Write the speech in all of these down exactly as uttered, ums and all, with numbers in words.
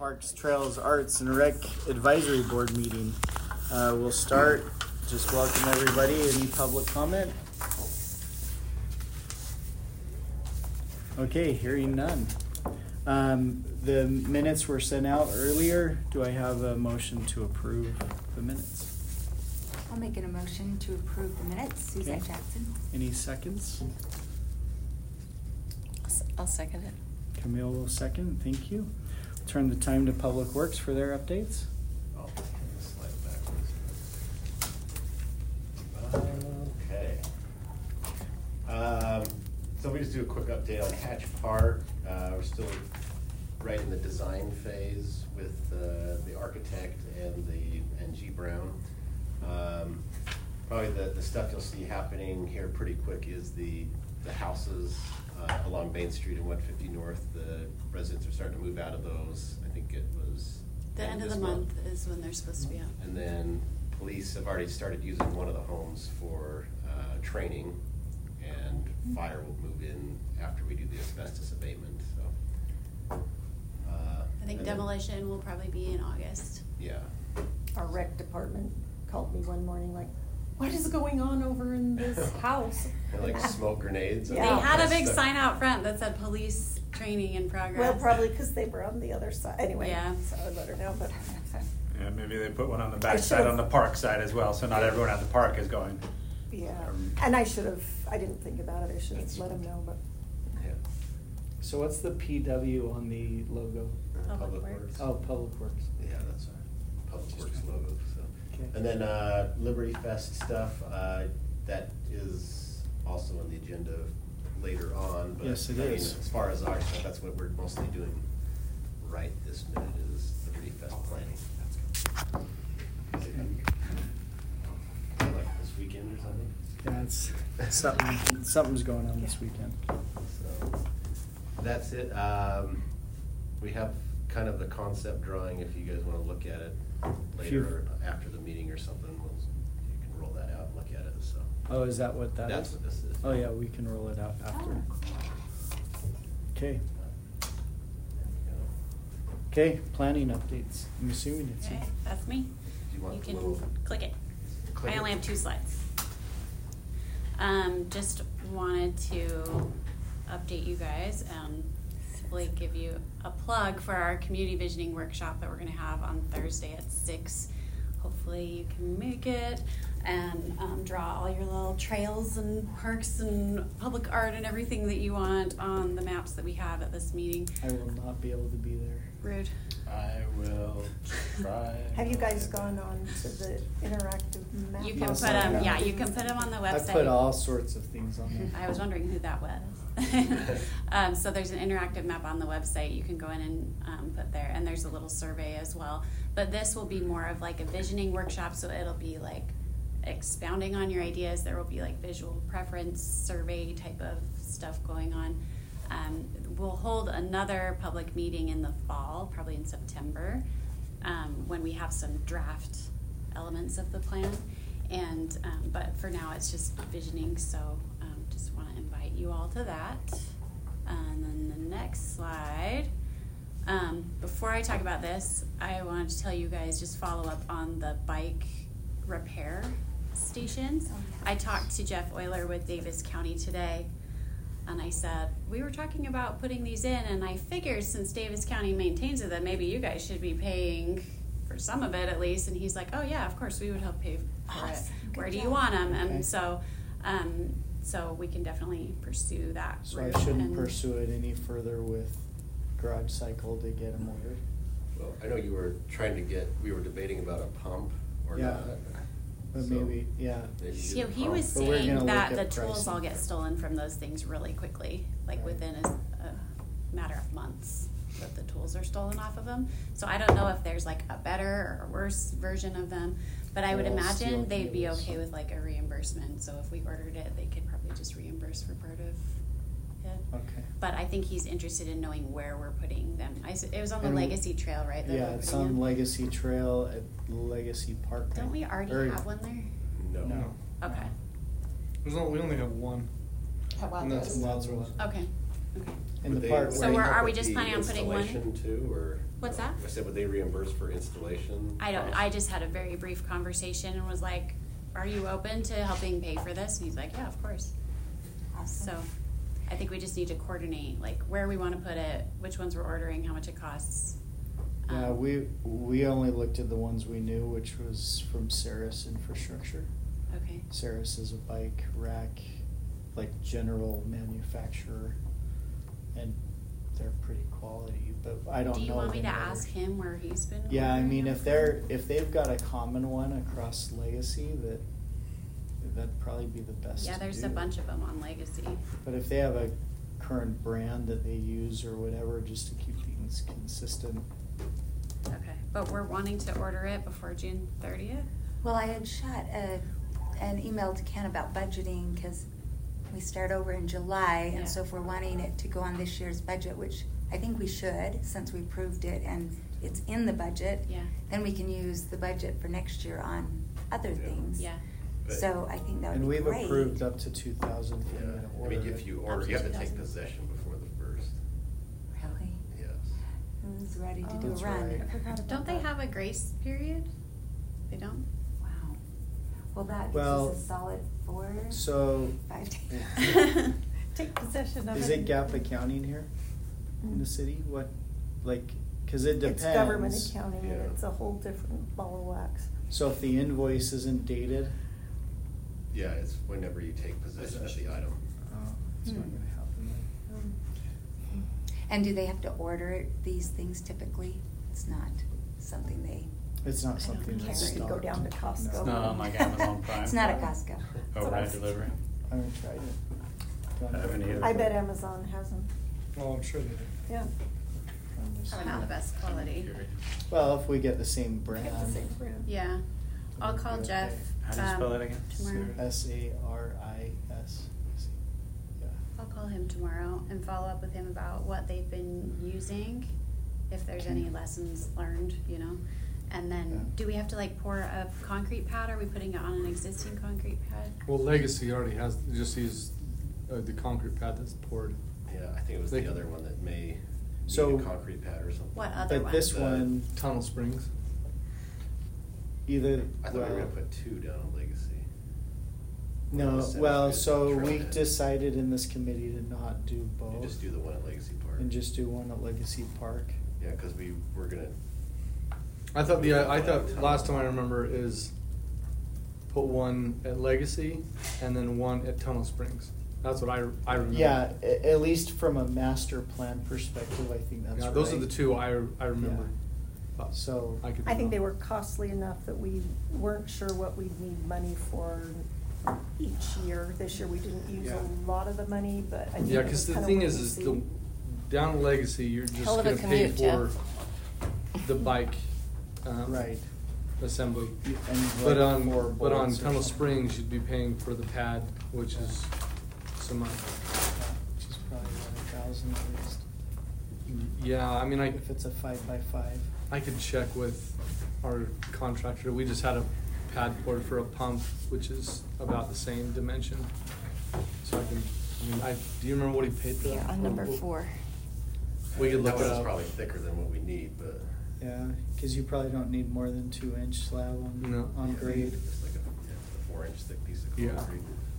Parks, Trails, Arts, and Rec Advisory Board meeting. Uh, we'll start. Just welcome everybody. Any public comment? Okay, hearing none. Um, the minutes were sent out earlier. Do I have a motion to approve the minutes? I'll make an emotion to approve the minutes. Suzette Okay. Jackson. Any seconds? I'll second it. Camille will second. Thank you. Turn the time to Public Works for their updates. Oh, slide backwards. Okay. Um, so we just do a quick update on Hatch Park. Uh, we're still right in the design phase with uh, the architect and the and G Brown. Um, probably the, the stuff you'll see happening here pretty quick is the the houses uh, along Main Street and one fifty North. The residents are starting to move out of those. I think it was The end of the this month is when they're supposed to be out. And then police have already started using one of the homes for uh, training, and fire will move in after we do the asbestos abatement, so. uh, I think and then- demolition will probably be in August. Yeah. Our rec department called me one morning like, what is going on over in this house? And like smoke grenades. and Yeah. They all had a that big stuff. sign out front that said police training in progress. Well, probably because they were on the other side. Anyway, Yeah. so I let her know, but Yeah, maybe they put one on the I back side should've- on the park side as well, so not everyone at the park is going. yeah. Um, And I should have, I didn't think about it. I should That's- have let him know, but Yeah. So what's the P W on the logo? Public Works. Oh, Public Works. Yeah, that's our Public Works logo, so. Okay. And then, uh, Liberty Fest stuff, uh, that is also on the agenda later on, but. Yes, it I mean, is. As far as our stuff, that's what we're mostly doing right this minute is Liberty Fest planning. Like this weekend or something? Yeah, it's something. Something's going on this weekend. So, that's it. Um, we have kind of the concept drawing, if you guys wanna look at it If you- later or after the meeting or something, we'll, you can roll that out and look at it, so. Oh, is that what that is? That's what this is. Oh yeah, we can roll it out after. Okay. Okay, planning updates. I'm assuming it's you. Okay, that's me. Do you want You the can little- click it. Click I it? only have two slides. Um, just wanted to update you guys and simply give you a plug for our community visioning workshop that we're gonna have on Thursday at six. Hopefully you can make it and um, draw all your little trails and parks and public art and everything that you want on the maps that we have at this meeting. I will not be able to be there. Rude. I will try. have you guys gone on to the interactive map? You can Yes, put I them, have. yeah, you can put them on the I website. put all sorts of things on there. I was wondering who that was. um, so there's an interactive map on the website you can go in and um, put there, and there's a little survey as well. But this will be more of like a visioning workshop, so it'll be like expounding on your ideas. There will be like visual preference survey type of stuff going on. Um, we'll hold another public meeting in the fall, probably in September, um, when we have some draft elements of the plan. And um, but for now, it's just visioning. So um, just want to invite you all to that. And then the next slide. Um, before I talk about this, I wanted to tell you guys just follow up on the bike repair stations. I talked to Jeff Euler with Davis County today, and I said, we were talking about putting these in, and I figured since Davis County maintains it that maybe you guys should be paying for some of it at least. And he's like, oh yeah, of course we would help pay for Awesome. it. Good Where do job. you want them? Okay. And so, um, so we can definitely pursue that So route. I shouldn't and- pursue it any further with Garage Cycle to get them ordered. Well, I know you were trying to get, we were debating about a pump or Yeah. not. But So, maybe, yeah. maybe So get a he pump. was But we're saying gonna that look the at tools all pricing. get stolen from those things really quickly, like Right. within a, a matter of months that the tools are stolen off of them. So I don't know if there's like a better or a worse version of them, but I would They're all imagine steel they'd be cables. okay with like a reimbursement. So if we ordered it, they could probably just reimburse for part of it. Okay. But I think he's interested in knowing where we're putting them. I s it was on the And- Legacy Trail, right? that Yeah, we're it's putting on in? Legacy Trail at Legacy Park. Don't we already Or- have one there? No. No. Okay. There's only, we only have one. How about And that's this? Wadsworth. Okay. Okay. In Would the they- part So where. we're- you- are we with just the planning on putting one? Installation too, or? What's that? I said, would they reimburse for installation? I don't, costs? I just had a very brief conversation and was like, are you open to helping pay for this? And he's like, yeah, of course. Awesome. So I think we just need to coordinate, like, where we wanna put it, which ones we're ordering, how much it costs. Yeah, Um, we, we only looked at the ones we knew, which was from Ceres Infrastructure. Okay. Ceres is a bike rack, like general manufacturer, and they're pretty quality, but I don't know. Do you want me to them better. ask him where he's been? Yeah, I ordering mean, them if from? they're, if they've got a common one across Legacy, that, that'd probably be the best Yeah, to there's a do. bunch of them on Legacy. But if they have a current brand that they use or whatever, just to keep things consistent. Okay, but we're wanting to order it before June thirtieth? Well, I had shot a, an email to Ken about budgeting, cause we start over in July, Yeah. and so if we're wanting it to go on this year's budget, which I think we should, since we approved it and it's in the budget. Yeah. Then we can use the budget for next year on other Yeah. things. Yeah. But- So I think that would And be we've great. approved up to two thousand for Yeah, me to I order mean, if it. you order, Up to you have to two take thousand. possession before the first, Really? yes. Who's ready to Oh, do a that's run? right. I forgot about Don't they that. have a grace period? They don't? Wow. Well, that gives Well, us a solid four, So, five days. Take possession of it. is it Gap accounting here in the city? What, like, cause it depends. It's government accounting, and Yeah. it's a whole different ball of wax. So if the invoice isn't dated, Yeah, it's whenever you take possession of the item. oh, it's not Hmm. gonna happen then. Um, And do they have to order these things typically? It's not something they, It's not I don't something care. that's You could stocked. go down to Costco. No. It's not on like Amazon Prime. it's not a Costco. Overnight delivery. I haven't tried it. I haven't either. I bet Amazon has them, Well, I'm sure they do. yeah. I'm just- Probably not the best quality. Well, if we get the same They brand. have the same brand. Yeah. I'll call Okay. Jeff. How do you spell um, that again? Tomorrow. S A R I S. Yeah. I'll call him tomorrow and follow up with him about what they've been using, if there's any Okay. lessons learned, you know? And Yeah. then, do we have to like pour a concrete pad? Are we putting it on an existing concrete pad? Well, Legacy already has, just use uh, the concrete pad that's poured. Yeah, I think it was They- the other one that may need So- a concrete pad or something. What other But one? this The- one, Tunnel Springs. either, I thought we were well, gonna put two down on Legacy. no, Well, well, Ceres so is we trying. decided in this committee to not do You both. just do the one at Legacy Park. And just do one at Legacy Park. Yeah, cause we were gonna, I thought the, I thought, last time I remember is put one at Legacy and then one at Tunnel Springs. That's what I, I remember. Yeah, a- at least from a master plan perspective, I think that's right. Yeah, those are the two I, I remember. But So- I could be I think they wrong. were costly enough that we weren't sure what we'd need money for each year. This year, we didn't use Yeah. a lot of the money, but I think Yeah, it cause was the kinda thing wait is, and is see. the, down at Legacy, you're just Hell of a gonna pay commute, for Jeff. the bike, um, Right. assembly. You- and But like on, four but on bolts or Tunnel something. Springs, you'd be paying for the pad, which is some money. Yeah, which is probably about a thousand at least. Yeah, I mean, I, If it's a five by five. I could check with our contractor. We just had a pad poured for a pump, which is about the same dimension. So I can, I mean, I, do you remember what he paid for that? Yeah, on number four. We could look that it one's up. probably thicker than what we need, but. Yeah, cause you probably don't need more than two inch slab on, No. on Yeah, grade. It's like a, yeah, a four inch thick piece of Yeah. concrete.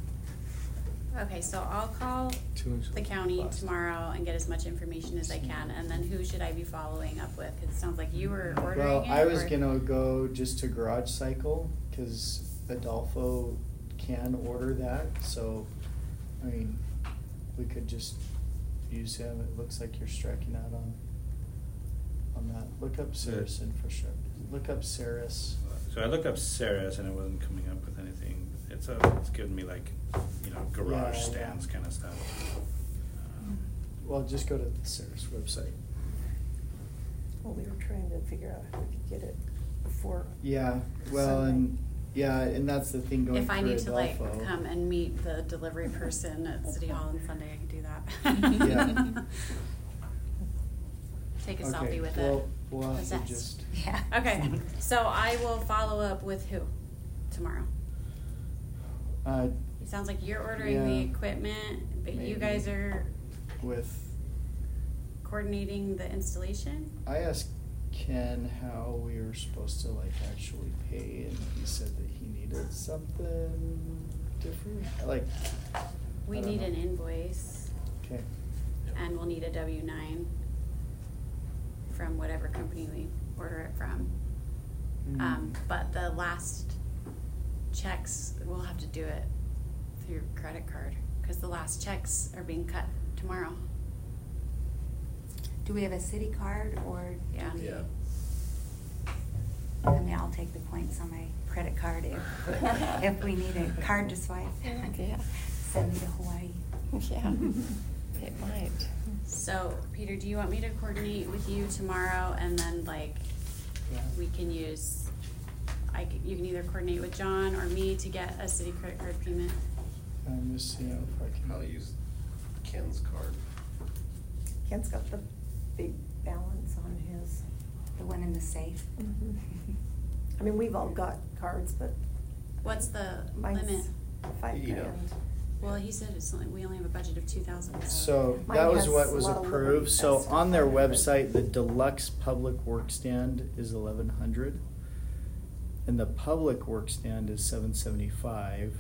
Okay, so I'll call Two inch the county plastic. tomorrow and get as much information as I can, and then who should I be following up with? 'Cause it sounds like you were ordering it. Well, I was or- gonna go just to Garage Cycle, cause Adolfo can order that, so, I mean, we could just use him, it looks like you're striking out on, on that, look up Ceres Infrastructure, look up Ceres. So I looked up Ceres and it wasn't coming up with anything. It's a, it's giving me like, you know, Yeah, garage yeah. stands kind of stuff. Um, Well, just go to the Ceres website. Well, we were trying to figure out how we could get it before. Yeah, well, Sunday. and, yeah, and that's the thing going If I through need to like Adolfo. come and meet the delivery person at City Hall on Sunday, I can do that. Yeah. Take a Okay, selfie with well, it. we'll have to Possessed. just- Yeah. Okay, so I will follow up with who tomorrow? Uh, It sounds like you're ordering the Yeah. equipment, but you Maybe. guys are, with coordinating the installation? I asked Ken how we were supposed to like actually pay, and he said that he needed something different, like. We I don't need know. an invoice, Okay, and we'll need a W nine from whatever company we order it from. Um, Mm. but the last checks, we'll have to do it through credit card, cause the last checks are being cut tomorrow. Do we have a city card or do Yeah. we? Yeah. I mean, I'll take the points on my credit card if, if we need a card to swipe. Yeah. Send me to Hawaii. Yeah, it might. So, Peter, do you want me to coordinate with you tomorrow, and then like, Yeah. we can use, I, c- you can either coordinate with John or me to get a city credit card payment? I'm just seeing if I can. I'll use Ken's card. Ken's got the big balance on his. The one in the safe. Mhm. I mean, we've all got cards, but What's the mine's limit? five You know. grand. Well, he said it's only, we only have a budget of two thousand. So Mine that was has what a was lot of approved, Liberty so Fest on their stuff on it, but- website, the deluxe public work stand is eleven hundred. And the public work stand is seven seventy-five.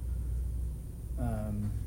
Um.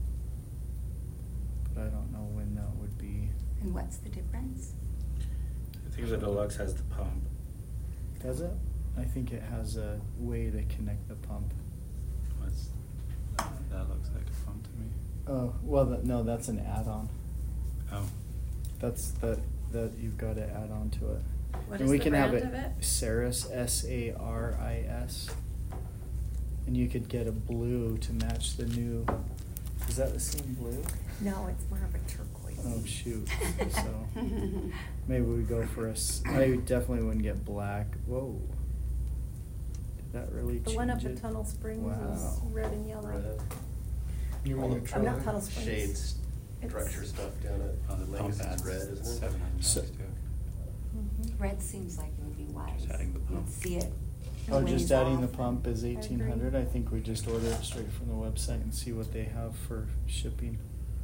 But I don't know when that would be, And what's the difference? I think the deluxe has the pump. does it? I think it has a way to connect the pump. What's, that, that looks like a pump to me. Oh, well, that, no, that's an add-on. Oh, That's the, that you've gotta add on to it. What And is we the can have brand of it? Saris, S A R I S. And you could get a blue to match the new, is that the same blue? No, it's more of a turquoise. Oh, shoot, so, maybe we go for a, s- I definitely wouldn't get black, whoa. Did that really change it? The one up at Tunnel Springs is Wow. red and yellow. Red. You All mean the the I'm not trailer? Tunnel Springs. Shades, It's- structure stuff down oh, at the the pump Legacy's adds red, isn't it? seven hundred So- bucks too. Mhm. Red seems like it would be wise. Just adding the pump. You'd see it. Oh, ways just adding the off. pump is I eighteen agree. hundred, I think we just order it straight from the website and see what they have for shipping.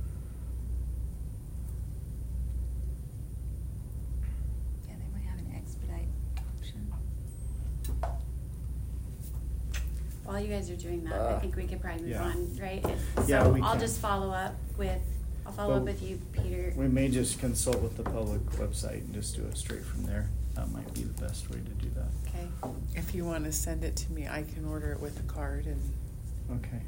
Yeah, they might have an expedite option. While you guys are doing that, I Uh, think we could probably move yeah. on, right? Yeah, So we I'll can. just follow up with, I'll follow up But with you, Peter. We may just consult with the public website and just do it straight from there. That might be the best way to do that. Okay. If you want to send it to me, I can order it with a card and. Okay.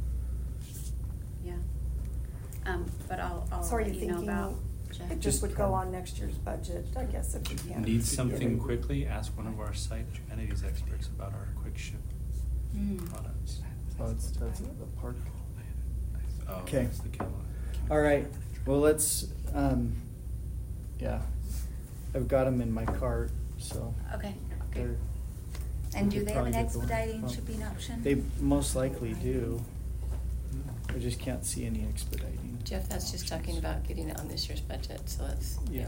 Yeah. Um, but I'll, I'll So are let you you know thinking about Jeff. it just would go on next year's budget, I guess, if we can. Need something quickly, ask one of our site entities experts about our quick ship Mm. products. Oh, it's, that's at the park. Oh, Okay. that's the Camelot. All right, well, let's, um, yeah, I've got them in my cart, so. Okay, okay. they're- And we do could they have an probably get the one- expediting well, shipping option? They most likely do. I just can't see any expediting. Jeff, that's just talking options. about getting it on this year's budget, so that's. Yeah.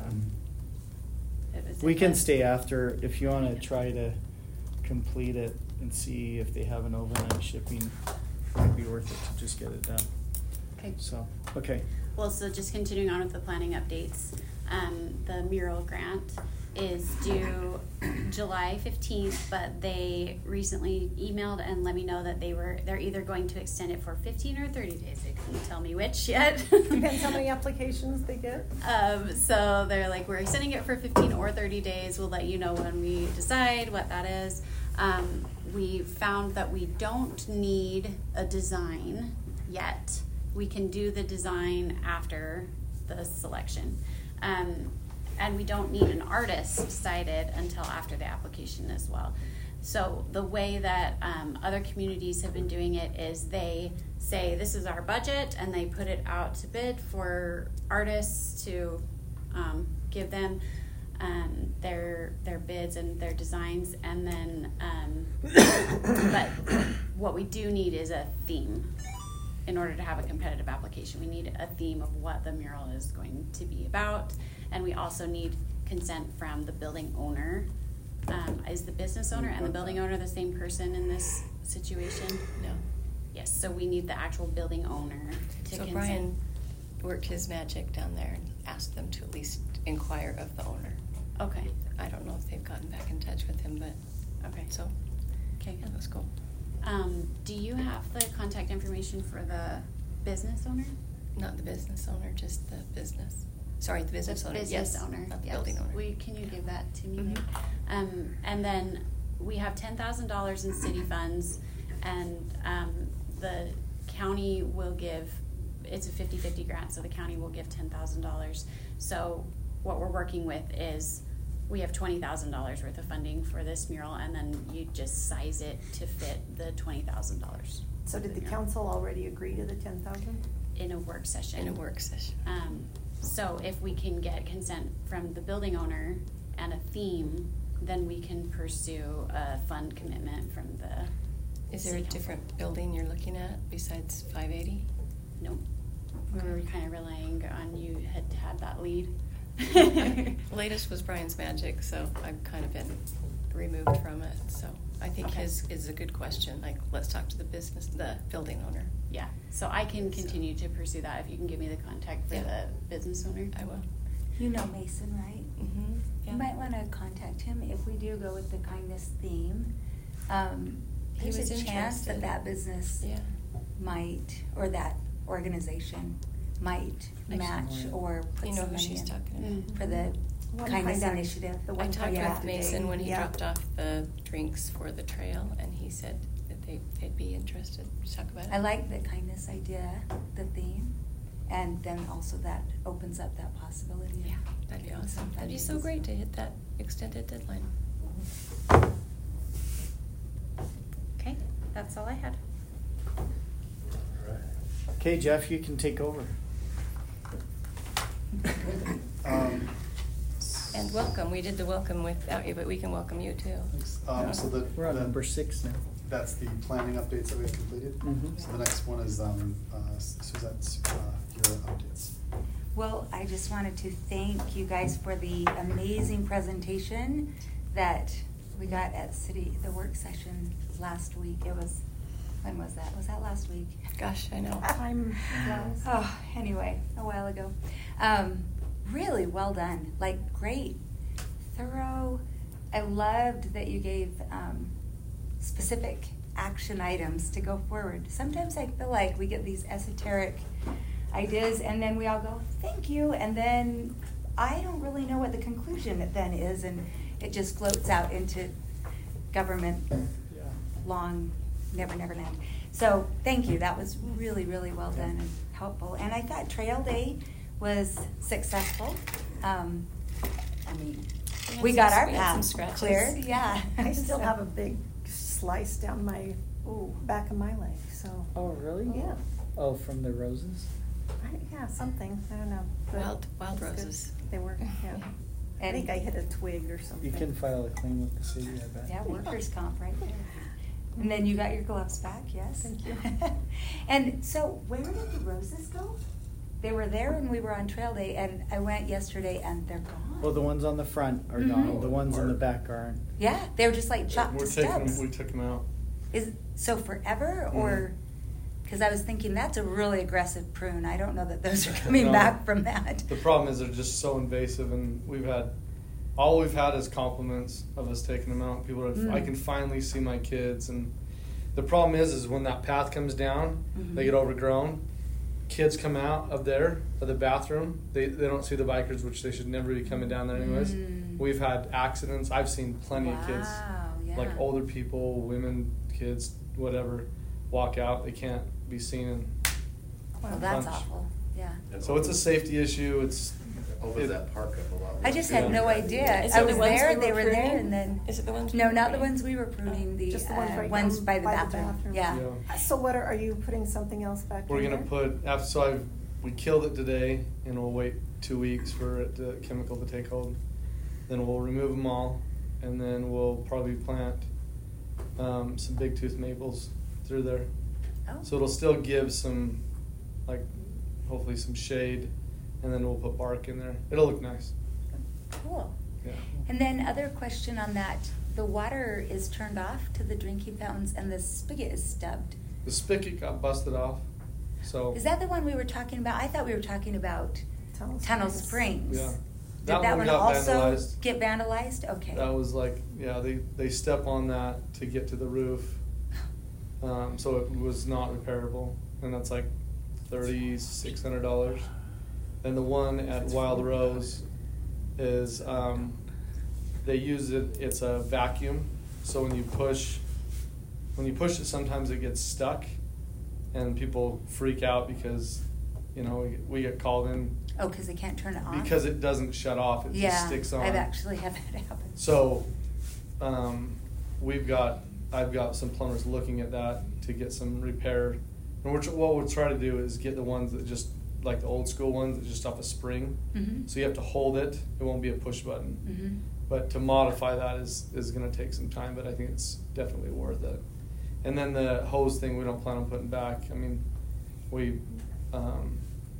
It was We in can the- stay after, if you wanna try to complete it and see if they have an overnight shipping, it might be worth it to just get it done. Okay. So, okay. Well, so just continuing on with the planning updates, um, the mural grant is due July fifteenth, but they recently emailed and let me know that they were, they're either going to extend it for fifteen or thirty days. They couldn't tell me which yet. Depends how many applications they get. Um, so they're like, we're extending it for fifteen or thirty days. We'll let you know when we decide what that is. Um, we found that we don't need a design yet. We can do the design after the selection. Um, and we don't need an artist cited until after the application as well. So the way that um, other communities have been doing it is they say, this is our budget, and they put it out to bid for artists to um, give them um, their their bids and their designs, and then um, but what we do need is a theme. In order to have a competitive application, we need a theme of what the mural is going to be about, and we also need consent from the building owner. Um, is the business owner and the building owner the same person in this situation? No. Yes, so we need the actual building owner to So consent. Brian worked his magic down there asked them to at least inquire of the owner. Okay, I don't know if they've gotten back in touch with him, but, okay. so, Okay. yeah, that's cool. Um, do you have the contact information for the business owner? Not the business owner, just the business. Sorry, the business The owner, business yes. owner, Not the yes. building owner. We, can you give that to me? Mhm. Lynn? Um, and then we have ten thousand dollars in city funds, and, um, the county will give, it's a fifty-fifty grant, so the county will give ten thousand dollars. So what we're working with is, we have twenty thousand dollars worth of funding for this mural, and then you just size it to fit the twenty thousand dollars. So did the council already agree to the ten thousand? In a work session. In a work session. Um, so if we can get consent from the building owner and a theme, then we can pursue a fund commitment from the Is there a city council. different building you're looking at besides five eighty? Nope. We were kind of relying on you had had that lead. Latest was Brian's Magic, so I've kind of been removed from it, so I think Okay. his is a good question, like, let's talk to the business, the building owner. Yeah, so I can continue to pursue that if you can give me the contact for Yeah. the business owner. I will. You know Mason, right? Mm-hmm, yeah. You might wanna contact him if we do go with the kindness theme. Um, He there's was a chance that interested. that business Yeah. might, or that organization might Actually, match or put You know some who money she's in talking about. Mm. for the One kindness contact, initiative. the I one talked Yeah. with Mason when he Yeah. dropped off the drinks for the trail, and he said that they, they'd be interested to talk about it. I like the kindness idea, the theme, and then also that opens up that possibility. of Yeah, that'd be getting awesome. some That'd be so funding. great to hit that extended deadline. Okay, that's all I had. Okay, Jeff, you can take over. Um, And welcome, we did the welcome without you, but we can welcome you too. thanks. Um, so the. We're on the- number six now. That's the planning updates that we've completed. Mhm. So the next one is, um, uh, Suzette's, uh, your updates. Well, I just wanted to thank you guys for the amazing presentation that we got at city, the work session last week. It was, when was that? Was that last week? Gosh, I know. Time flies. Oh, anyway, a while ago. Um, really well done, like great, thorough. I loved that you gave um, specific action items to go forward. Sometimes I feel like we get these esoteric ideas and then we all go, thank you, and then I don't really know what the conclusion then is, and it just floats out into government Yeah. long, never, never land. So, thank you, that was really, really well done and helpful. And I thought Trail Day was successful. Um, I mean, We had we some- got our we had some path scratches. cleared, yeah. I still have a big slice down my, ooh, back of my leg, so. Oh, really? Yeah. Oh, from the roses? I, yeah, something, I don't know. but Wild- wild it's good. roses. They were, yeah. I And- think I hit a twig or something. You can file a claim with the city, I bet. Yeah, workers' comp right there. And then you got your gloves back, yes? Thank you. And so, where did the roses go? They were there when we were on Trail Day, and I went yesterday and they're gone. Well, the ones on the front are Mhm. gone, the ones in the back aren't. Yeah, they were just like chopped We're to taking 'em- stubs. we took them out. Is, so forever, or, because I was thinking that's a really aggressive prune. I don't know that those are coming No. back from that. The problem is they're just so invasive, and we've had, all we've had is compliments of us taking them out. People are, I Mm. can finally see my kids, and the problem is, is when that path comes down, Mhm. they get overgrown. Kids come out of there, of the bathroom, they, they don't see the bikers, which they should never be coming down there anyways. Mm. We've had accidents. I've seen plenty of kids, Wow, yeah. like older people, women, kids, whatever, walk out. They can't be seen. And Well, that's punch. awful, yeah. And so it's a opens- safety issue. It's Opens it- that park up a lot. I just had no idea. Is I it the was ones there, we they were were there, pruning? and then. Is it the ones we No, were not the pruning? ones we were pruning, the, Just the ones uh, right ones down by the by the bathroom, bathroom. yeah. Yeah. So what are, are you putting something else back in We're gonna there? put, after, so I've, we killed it today, and we'll wait two weeks for it, the chemical to take hold. Then we'll remove them all, and then we'll probably plant, um, some big tooth maples through there. Oh. So it'll still give some, like, hopefully some shade, and then we'll put bark in there. It'll look nice, Cool. yeah. And then other question on that, the water is turned off to the drinking fountains and the spigot is stubbed. The spigot got busted off, so. Is that the one we were talking about? I thought we were talking about Tunnel Tunnel Springs. Springs. Yeah. Did That that one one got also vandalized. get vandalized? Okay. That was like, yeah, they, they step on that to get to the roof. Um, so it was not repairable, and that's like thirty-six hundred dollars. And the one at Wild Rose is, um, they use it, it's a vacuum, so when you push, when you push it, sometimes it gets stuck, and people freak out because, you know, we, we get called in Oh, because they can't turn it on? because it doesn't shut off, it yeah, just sticks on. I've actually had that happen. So, um, we've got, I've got some plumbers looking at that to get some repair. And we're, tr- what we'll try to do is get the ones that just, like the old school ones that just off a spring. Mhm. So you have to hold it, it won't be a push button. Mhm. But to modify that is, is gonna take some time, but I think it's definitely worth it. And then the hose thing, we don't plan on putting back. I mean, we, um,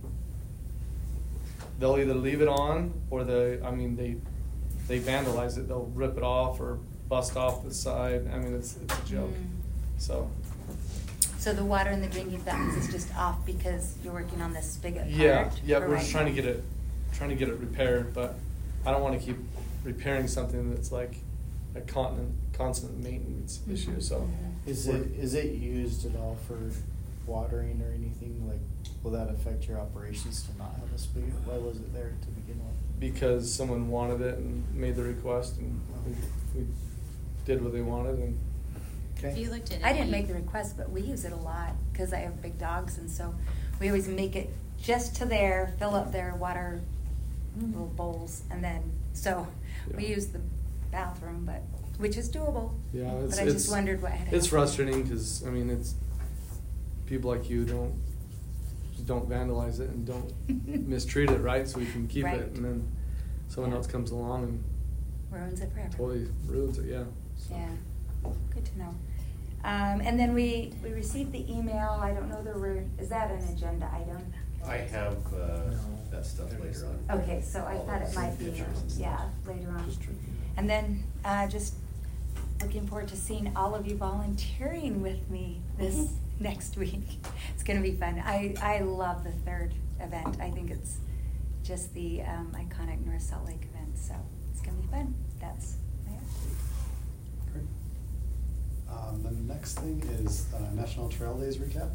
they'll either leave it on or they, I mean, they, they vandalize it. They'll rip it off or bust off the side. I mean, it's, it's a joke. Mm. So, So the water in the drinking fountains is just off because you're working on this spigot part? yeah, yeah, for we're right just trying to now? get it, trying to get it repaired, but I don't wanna keep repairing something that's like a continent, constant maintenance Mhm. issue, so. Mhm. Is it, is it used at all for watering or anything? Like, will that affect your operations to not have a spigot? Why was it there to begin with? Because someone wanted it and made the request, and we, we did what they wanted, and If you looked at I didn't any- make the request, but we use it a lot because I have big dogs, and so we always make it just to there, fill up their water little bowls, and then, so we Yeah. use the bathroom, but, which is doable. yeah, it's, But I it's. just wondered what had It's happened. frustrating, cause, I mean, it's, people like you don't, just don't vandalize it and don't mistreat it, right, so we can keep Right. it, and then someone Yeah. else comes along and Ruins it forever. totally ruins it, yeah. So. Yeah, good to know. Um, and then we, we received the email, I don't know the, re- is that an agenda item? I have, uh, that stuff later on. Okay, so I thought it might be, Pictures and stuff. yeah, later on. Just drinking. And then, uh, just looking forward to seeing all of you volunteering with me this next week. It's gonna be fun. I, I love the third event. I think it's just the, um, iconic North Salt Lake event, so it's gonna be fun. That's my update. Great. Um, the next thing is uh, National Trail Days recap.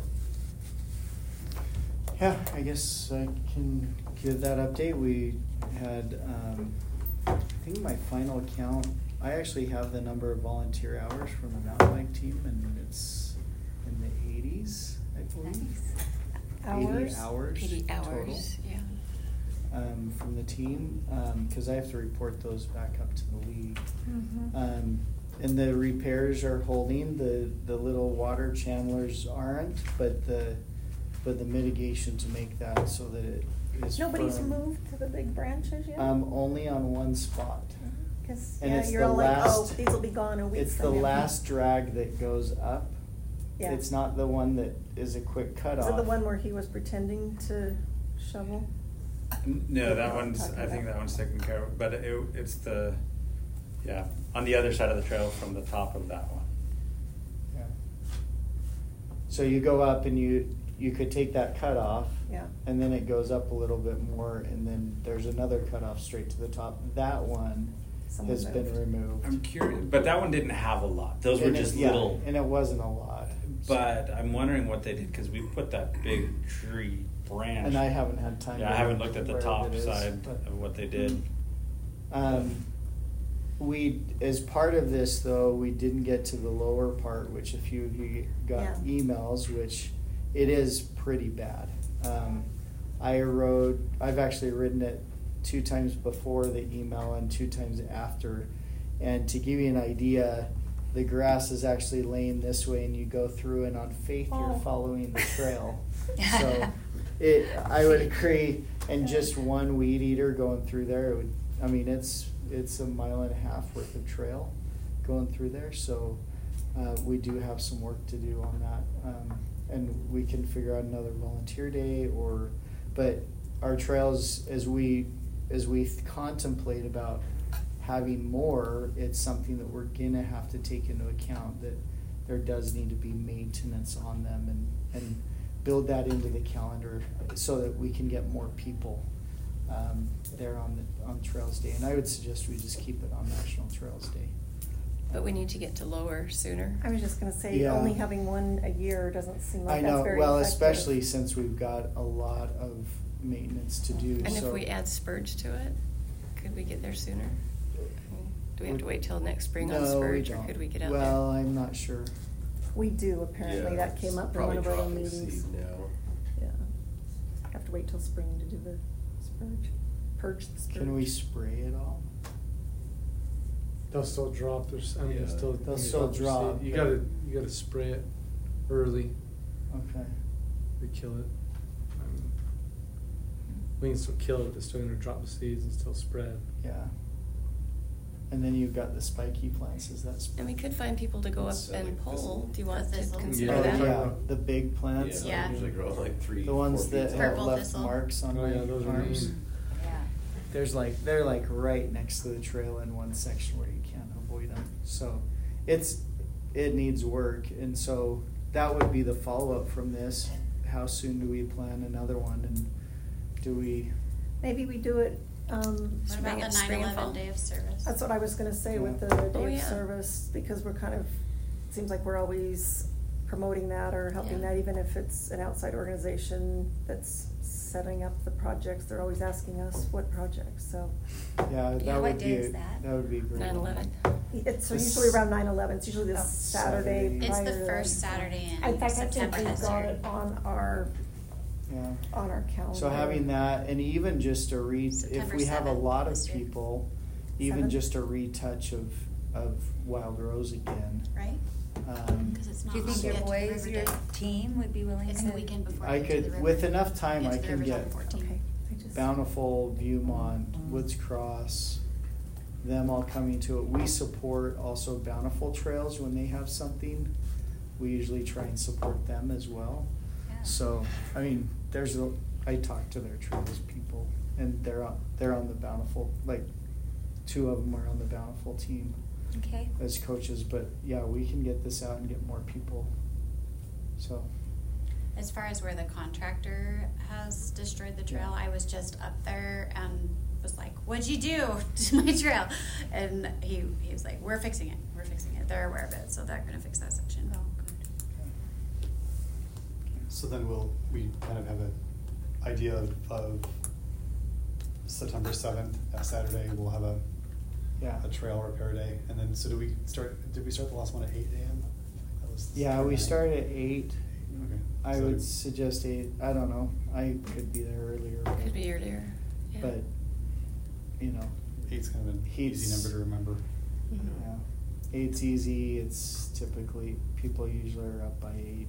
Yeah, I guess I can give that update. We had, um, I think my final count, I actually have the number of volunteer hours from the mountain bike team, and it's in the eighties, I believe. Hours? Eighty hours Eighty total. hours, yeah. Um, from the team, um, cause I have to report those back up to the league. Mhm. Um, and the repairs are holding, the, the little water channelers aren't, but the, but the mitigation to make that so that it is Nobody's firm. moved to the big branches yet? Um, only on one spot. Cause, and yeah, it's you're the all like, oh, last- these will be gone a week It's the from now. last drag that goes up. Yeah. It's not the one that is a quick Is cutoff. it the one where he was pretending to shovel? N- No, that What one's, talking I think about? that one's taken care of, but it, it's the, yeah, on the other side of the trail from the top of that one. Yeah. So you go up and you, you could take that cutoff. Yeah. And then it goes up a little bit more, and then there's another cutoff straight to the top. That one Someone has been moved. removed. I'm curious, but that one didn't have a lot. Those were And it- just yeah, little. And it wasn't a lot. But I'm wondering what they did, cause we put that big tree branch. And I haven't had time. Yeah, to I haven't look looked at the where top it is, side but- of what they did. Um, we, as part of this though, we didn't get to the lower part, which if you, you got Yeah. emails, which it is pretty bad. Um, I rode, I've actually ridden it two times before the email and two times after. And to give you an idea, the grass is actually laying this way and you go through, and on Faith, Oh. you're following the trail. So it, I would agree, and just one weed eater going through there, it would, I mean, it's, it's a mile and a half worth of trail going through there, so, uh, we do have some work to do on that. Um, and we can figure out another volunteer day or, but our trails, as we, as we contemplate about having more, it's something that we're gonna have to take into account, that there does need to be maintenance on them, and, and build that into the calendar so that we can get more people um, there on the, on Trails Day. And I would suggest we just keep it on National Trails Day. But we need to get to lower sooner. I was just gonna say, Yeah. only having one a year doesn't seem I like know, that's very well, effective. especially since we've got a lot of maintenance to do, And if so- we add Spurge to it, could we get there sooner? I mean, do we have to wait till next spring on No, we Spurge, or don't. could we get out there? Well, I'm not sure. We do, apparently, Yeah, that came up in probably one of our dropping meetings. seed now. Yeah. Have to wait till spring to do the spurge, purge the spurge. Can we spray it all? They'll still drop, there's, I mean, Yeah. still. They'll you still drop your drop, seed. You but- gotta, you gotta spray it early Okay. to kill it. Um, We can still kill it, but it's still gonna drop the seeds and still spread. Yeah. And then you've got the spiky plants, is that? sp- And we could find people to go up It's, uh, and like pull. thistle. Do you want to Thistle. consider Yeah, Oh, that? we're yeah, talking about- the big plants. Yeah, Yeah. they usually grow like three, The four ones feet that tall. have Purple left thistle. marks on Oh, my yeah, those are arms. mean. Yeah. There's like, they're like right next to the trail in one section where you can't avoid them. So it's, it needs work. And so that would be the follow-up from this. How soon do we plan another one, and do we? Maybe we do it, um, What Spring about the and- spring nine and fall? eleven day of service? that's what I was gonna say with the Yeah. Oh, day of yeah. service, because we're kind of, seems like we're always promoting that or helping Yeah. that, even if it's an outside organization that's setting up the projects, they're always asking us what projects, so. Yeah, Yeah, that what would day be, is that? that would be great. Nine eleven. It's This- usually around nine eleven, it's usually this Oh, Saturday Saturday. It's prior the to first that. Saturday in In fact, I think September we've this got year. it on our, Yeah. on our calendar. So having that, and even just a re, if September we have a seventh lot of this year. people, even Seventh? just a retouch of, of Wild Rose again. Right? Um, Because it's not Do you think on your yet to the boys, River your Day. team would be willing to? It's the weekend before I you get to the could, river. with enough time, Get I to the can rivers on get the fourteenth. Okay. I just- Bountiful, Viewmont, Woods Cross, them all coming to it. We support also Bountiful Trails when they have something. We usually try and support them as well. Yeah. So, I mean, there's a, I talk to their trails people, and they're on, they're on the Bountiful, like, two of them are on the Bountiful team Okay. as coaches, but yeah, we can get this out and get more people, so. As far as where the contractor has destroyed the trail, I was just up there and was like, "What'd you do to my trail?" And he he was like, "We're fixing it. We're fixing it. They're aware of it, so they're gonna fix that section." Oh, good. So then we'll, we kind of have an idea of, of September seventh, that Saturday, we'll have a, Yeah. a trail repair day. And then, so do we start, did we start the last one at eight AM? That was Yeah, Saturday we night? started at eight. Okay. I So- would suggest eight, I don't know, I could be there earlier. but- Could be earlier. Yeah. But, you know, Eight's kind of an Heat's- easy number to remember. Mhm. yeah, eight's easy, it's typically, people usually are up by eight.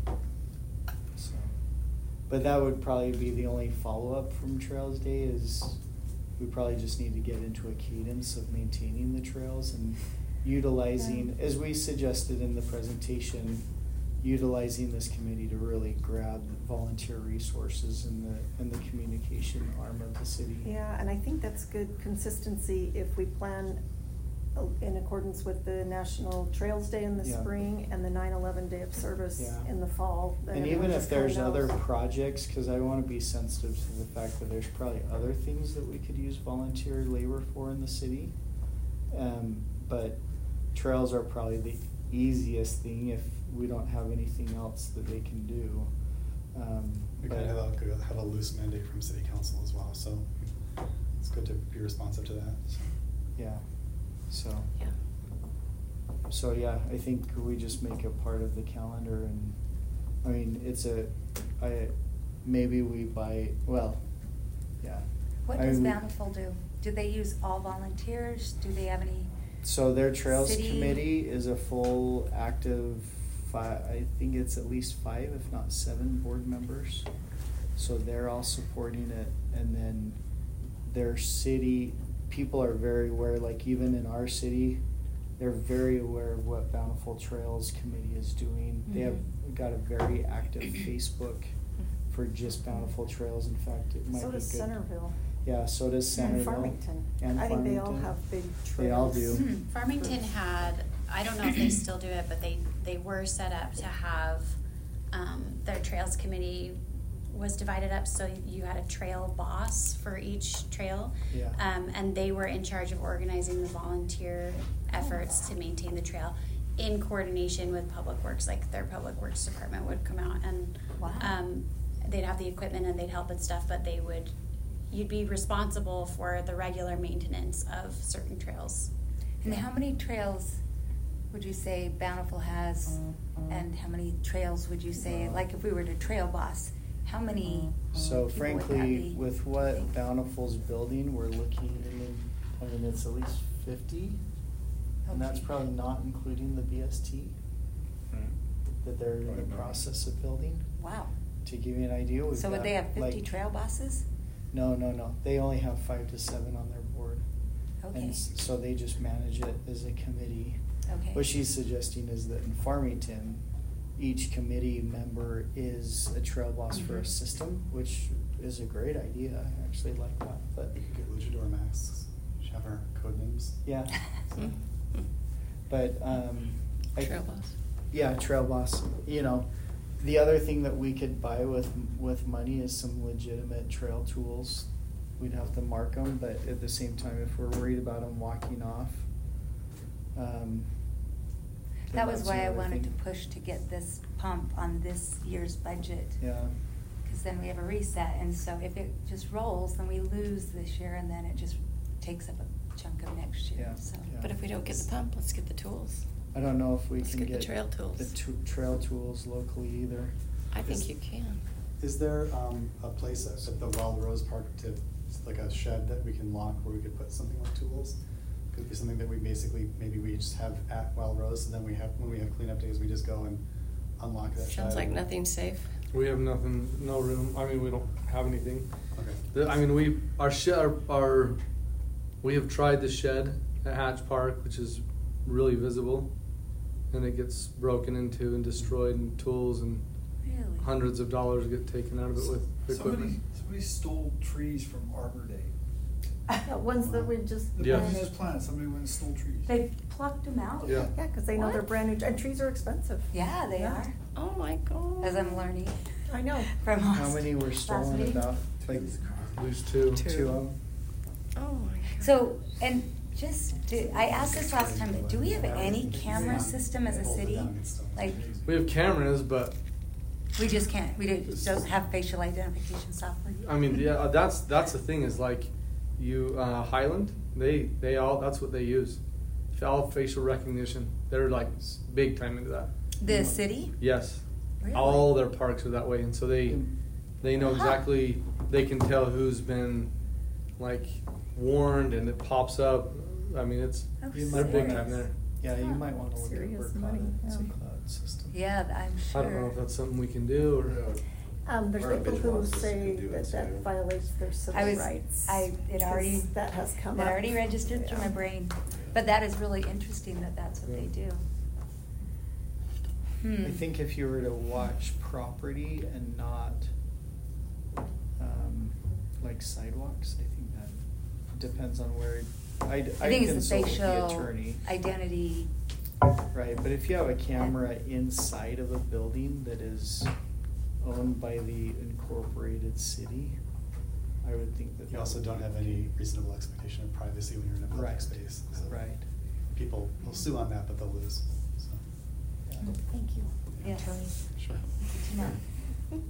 So, but that would probably be the only follow-up from Trails Day is we probably just need to get into a cadence of maintaining the trails and utilizing, Yeah. as we suggested in the presentation, utilizing this committee to really grab volunteer resources in the, in the communication arm of the city. Yeah, and I think that's good consistency if we plan uh, in accordance with the National Trails Day in the Yeah. spring and the nine eleven Day of Service Yeah. in the fall. then And everyone even if just kinda there's other knows. projects, cause I wanna be sensitive to the fact that there's probably other things that we could use volunteer labor for in the city. Um, but trails are probably the easiest thing if we don't have anything else that they can do. Um, We but- kind of have a, have a loose mandate from city council as well, so it's good to be responsive to that, so. Yeah, so. Yeah. So, yeah, I think we just make it part of the calendar and, I mean, it's a, I, maybe we buy, well, yeah. What I does mean, we- Bountiful do? Do they use all volunteers? Do they have any? So their Trails City- Committee is a full, active, fi- I think it's at least five, if not seven board members. So they're all supporting it, and then their city, people are very aware, like even in our city, they're very aware of what Bountiful Trails Committee is doing. They have Mhm. got a very active Facebook for just Bountiful Trails, in fact, it might be So good. does Centerville. Yeah, so does Centerville. And Farmington. And I think they all Farmington. have big trails. They all do. Hmm. Farmington had, I don't know if they still do it, but they, they were set up to have, um, their trails committee was divided up so you had a trail boss for each trail. Yeah. Um, and they were in charge of organizing the volunteer efforts to maintain the trail in coordination with Public Works. Like their Public Works department would come out and Wow. um, they'd have the equipment and they'd help with stuff, but they would, you'd be responsible for the regular maintenance of certain trails. And how many trails would you say Bountiful has, and how many trails would you say, like if we were to trail boss, how many So people would that frankly, be? with what Bountiful's building, we're looking, I mean, it's at least fifty. And that's Okay. probably not including the B S T Right. that they're in Probably the not. process of building. Wow. To give you an idea, we've So would got, they have fifty like- trail bosses? No, no, no. They only have five to seven on their board. Okay. And s- so they just manage it as a committee. Okay. What she's suggesting is that in Farmington, each committee member is a trail boss for a Mhm. system, which is a great idea. I actually like that, but We could get luchador masks, should have our code names. yeah. But, um. I- Trail boss. Yeah, trail boss. You know, the other thing that we could buy with, with money is some legitimate trail tools. We'd have to mark them, but at the same time, if we're worried about them walking off, um. then That was that's why I another wanted to thing. push to get this pump on this year's budget. Yeah, Cause then we have a reset, and so if it just rolls, then we lose this year, and then it just takes up a chunk of next year, Yeah, so. yeah. But if we don't get the pump, let's get the tools. I don't know if we Let's can get the get. trail tools. The tu- trail tools locally either. I think Is- you can. Is there, um, a place at at the Wild Rose Park to, like a shed that we can lock where we could put something like tools? Could be something that we basically, maybe we just have at Wild Rose, and then we have, when we have cleanup days, we just go and unlock that shed. Sounds like nothing's safe. We have nothing, no room, I mean, we don't have anything. Okay. The- I mean, we, our shed, our, our, we have tried the shed at Hatch Park, which is really visible. And it gets broken into and destroyed, and tools and Really? hundreds of dollars get taken out of it with Somebody, equipment. somebody stole trees from Arbor Day. The ones that we just. The Yeah. ones just planted, somebody went and stole trees. They plucked them out? Yeah. Yeah, cause they know they're What? brand new, and trees are expensive. Yeah, they Yeah. are, Oh my god. as I'm learning I know. from How last- many were last stolen meeting. about, like, There's two. Two. two of them? Oh my god. So, and just, do, I asked this last time, but do we have any camera system as a city? Like, We have cameras, but, we just can't, we don't, don't have facial identification software? I mean, yeah, that's, that's the thing is like, you, uh, Highland, they, they all, that's what they use. All facial recognition. They're like s- big time into that. The city? Yes. Really? All their parks are that way, and so they, they know Huh. exactly, they can tell who's been like warned, and it pops up. I mean, it's, Oh, they're big serious? time there. Yeah, you Huh. might wanna look at Serious Vercata, money, it's a yeah. cloud system. Yeah, I'm sure. I don't know if that's something we can do, or. Um, there's Or a people visual who system say can do it that that too. violates their civil I was, rights. I, it already. 'cause that has come That up. already registered through my Yeah. brain, but that is really interesting that that's what they do. Hmm. I think if you were to watch property and not, um, like sidewalks, I think that depends on where, I'd, I I'd think it's the consult with the facial attorney. identity. Right, but if you have a camera inside of a building that is owned by the incorporated city, I would think that. You that also would don't be- have any reasonable expectation of privacy when you're in a public Right, space. so right. People will sue on that, but they'll lose, so. Yeah. Thank you. Yes. Attorney. Sure. Good to know.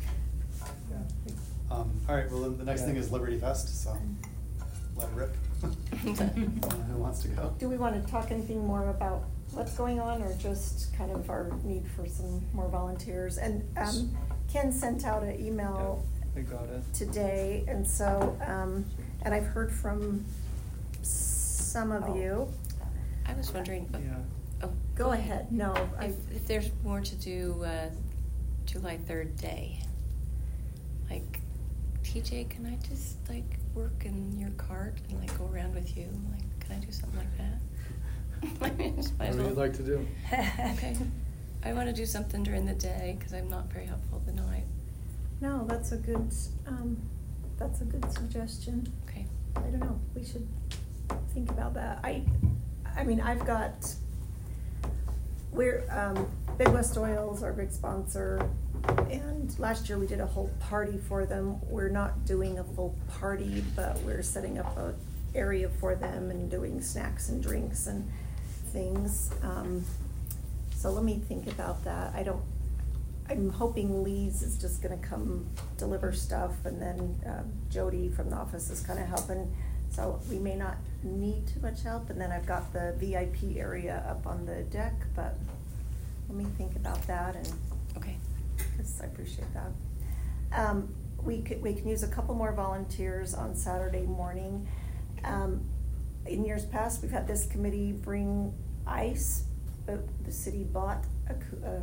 Yeah. Um, all right, well, then the next Yeah. thing is Liberty Fest, so let it rip. Who wants to go? Do we wanna talk anything more about what's going on, or just kind of our need for some more volunteers? And, um, Ken sent out an email I got it. today, and so, um, and I've heard from some of you. I was wondering, uh, Yeah. oh, Go ahead, no, I, If, if there's more to do, uh, July third day, like, T J, can I just like work in your cart and like go around with you? Like, can I do something like that? I mean, just might as Whatever you'd well. like to do. Okay. I wanna do something during the day, cause I'm not very helpful at the night. no, that's a good, um, that's a good suggestion. Okay. I don't know, we should think about that. I, I mean, I've got, we're, um, Big West Oil's our big sponsor, and last year we did a whole party for them. We're not doing a full party, but we're setting up a area for them and doing snacks and drinks and things. Um, so let me think about that. I don't, I'm hoping Lee's is just gonna come deliver stuff, and then um, Jody from the office is kinda helping. So we may not need too much help, and then I've got the V I P area up on the deck, but let me think about that, and, Okay. cause I appreciate that. Um, we could, we can use a couple more volunteers on Saturday morning. Um, in years past, we've had this committee bring ice, but the city bought a, coo- a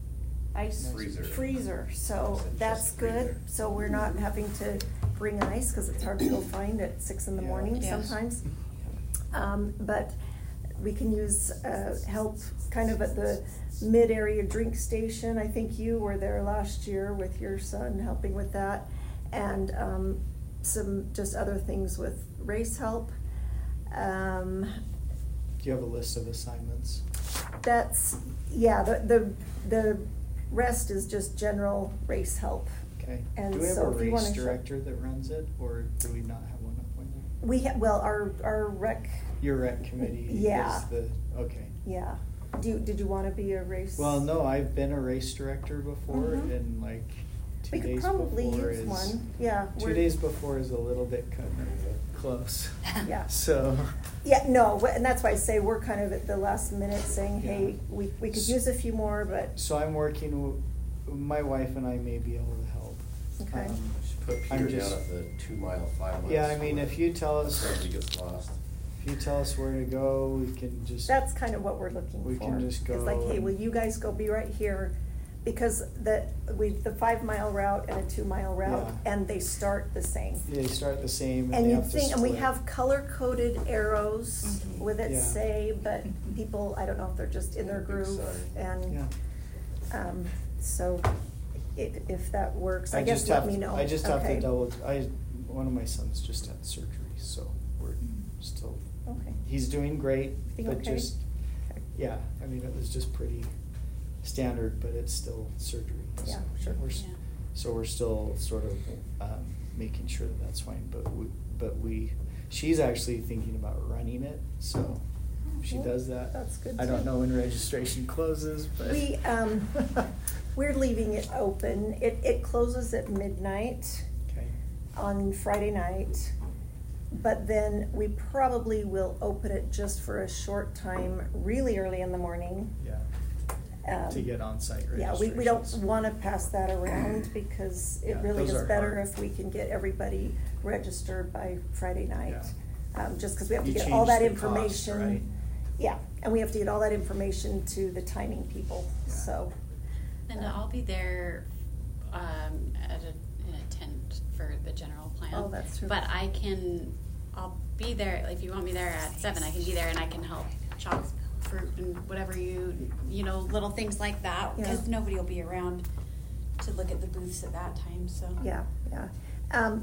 ice Freezer. freezer, so Just that's good. freezer. So we're not having to bring ice, cause it's hard to go find at six in the Yeah. morning Yes. sometimes. Um, but we can use, uh, help kind of at the mid-area drink station. I think you were there last year with your son, helping with that. And, um, some, just other things with race help. Um, Do you have a list of assignments? that's, yeah, the, the, the rest is just general race help. Okay. And Do we have so a if you wanna race show- director that runs it, or do we not have one appointed? We ha- well, our, our rec, Your rec committee Yeah. is the, okay. yeah. Do, you- did you wanna be a race? Well, no, I've been a race director before, Mhm. and like two We could days probably before use is. one, yeah. Two we're- days before is a little bit kind of close. Yeah. So. Yeah, no, wh- and that's why I say we're kind of at the last minute saying, hey, Yeah. we, we could use a few more, but, So I'm working, w- my wife and I may be able to help. okay. Um, Just put I'm Peter just- down at the two mile, five mile. Yeah, I mean, if you tell us, Somebody gets lost. if you tell us where to go, we can just. That's kind of what we're looking for. We can just It's like, go hey, and- will you guys go be right here? Because the, we, the five mile route and a two mile route, Yeah. and they start the same. They start the same and And they you have to think, and we split. have color coded arrows Mhm. with it Yeah. say, but people, I don't know if they're just in their Big groove, sign. and, Yeah. um, so if, if that works, I guess just let have me to- know. I just have to Okay. double, I, one of my sons just had surgery, so we're still, Okay. he's doing great, Everything but okay? just, Okay. yeah, I mean, it was just pretty standard, but it's still surgery. Yeah, so sure. we're s- Yeah. So we're still sort of, um, making sure that that's fine, but we, but we, she's actually thinking about running it, so if she Well, does that. that's good I don't too. know when registration closes, but. We, um, we're leaving it open. It, it closes at midnight Okay, on Friday night. But then we probably will open it just for a short time, really early in the morning. yeah, um, to get on-site Yeah, we, we don't registrations. wanna pass that around because it Yeah, really those is are better hard. if we can get everybody registered by Friday night. Um, just cause we have to You get all change that the cost, information. right? Yeah, and we have to get all that information to the timing people, Yeah. so. And I'll be there, um, at a, in a tent for the general plan. Oh, that's true. But I can, I'll be there, if you want me there at seven, I can be there and I can help chop fruit and whatever you, you know, little things like that. Yeah. Cause nobody will be around to look at the booths at that time, so. Yeah, yeah. Um,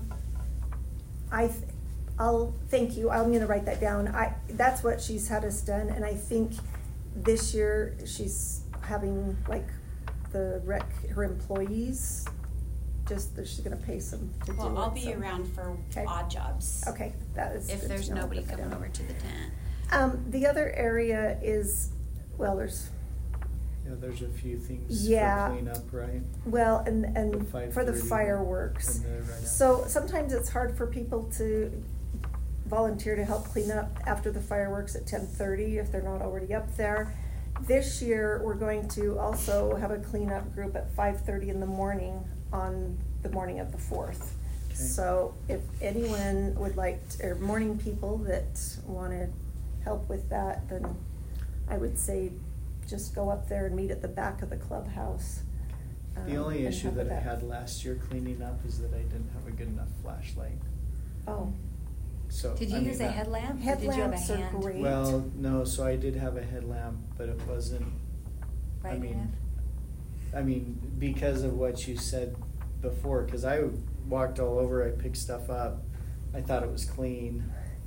I, th- I'll, thank you, I'm gonna write that down. I, that's what she's had us done, and I think this year she's having like the rec, her employees, just that she's gonna pay some to do it. Well, I'll be so- around for Okay. odd jobs. Okay, that is If good there's to know. nobody Put that coming down. over to the tent. Um, the other area is, well, there's, Yeah, there's a few things Yeah. for cleanup, right? well, and, The and for the five thirty fireworks. and the right after. So sometimes it's hard for people to volunteer to help clean up after the fireworks at ten thirty if they're not already up there. This year, we're going to also have a cleanup group at five thirty in the morning on the morning of the fourth. Okay. So if anyone would like, to- or morning people that wanna help with that, then I would say just go up there and meet at the back of the clubhouse. The um, only and issue help with that I had last year cleaning up is that I didn't have a good enough flashlight, Oh, so. Did you I mean, use a that- headlamp or did you have a headlamps are hand? great. Well, no, so I did have a headlamp, but it wasn't, I Bright mean, enough? I mean, because of what you said before, cause I walked all over, I picked stuff up, I thought it was clean.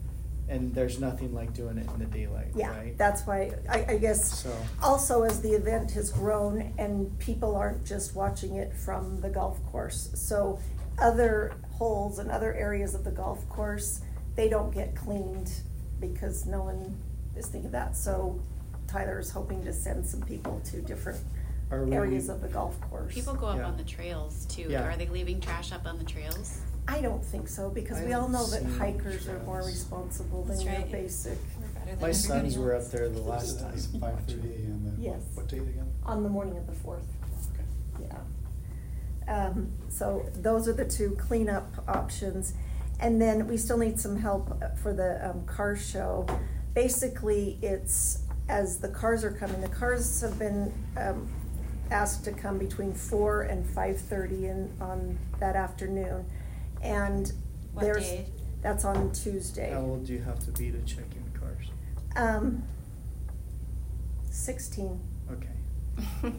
And there's nothing like doing it in the daylight, Yeah, right? that's why, I, I guess, So- also as the event has grown and people aren't just watching it from the golf course. So other holes and other areas of the golf course, they don't get cleaned because no one is thinking of that. So Tyler's hoping to send some people to different Are we- areas of the golf course. People go up Yeah. on the trails too. Yeah. Are they leaving trash up on the trails? I don't think so, because I we all haven't know that seen hikers are more trails. responsible than That's your right. basic. We're better than My sons everybody were else. up there the last time. Five thirty AM, the, Yes. what, what date again? On the morning of the fourth. Okay. Yeah. Um, so those are the two cleanup options. And then we still need some help for the, um, car show. Basically, it's, as the cars are coming, the cars have been, um, asked to come between four and five thirty in, on that afternoon. And What there's, day? that's on Tuesday. How old do you have to be to check in cars? Um, sixteen. Okay.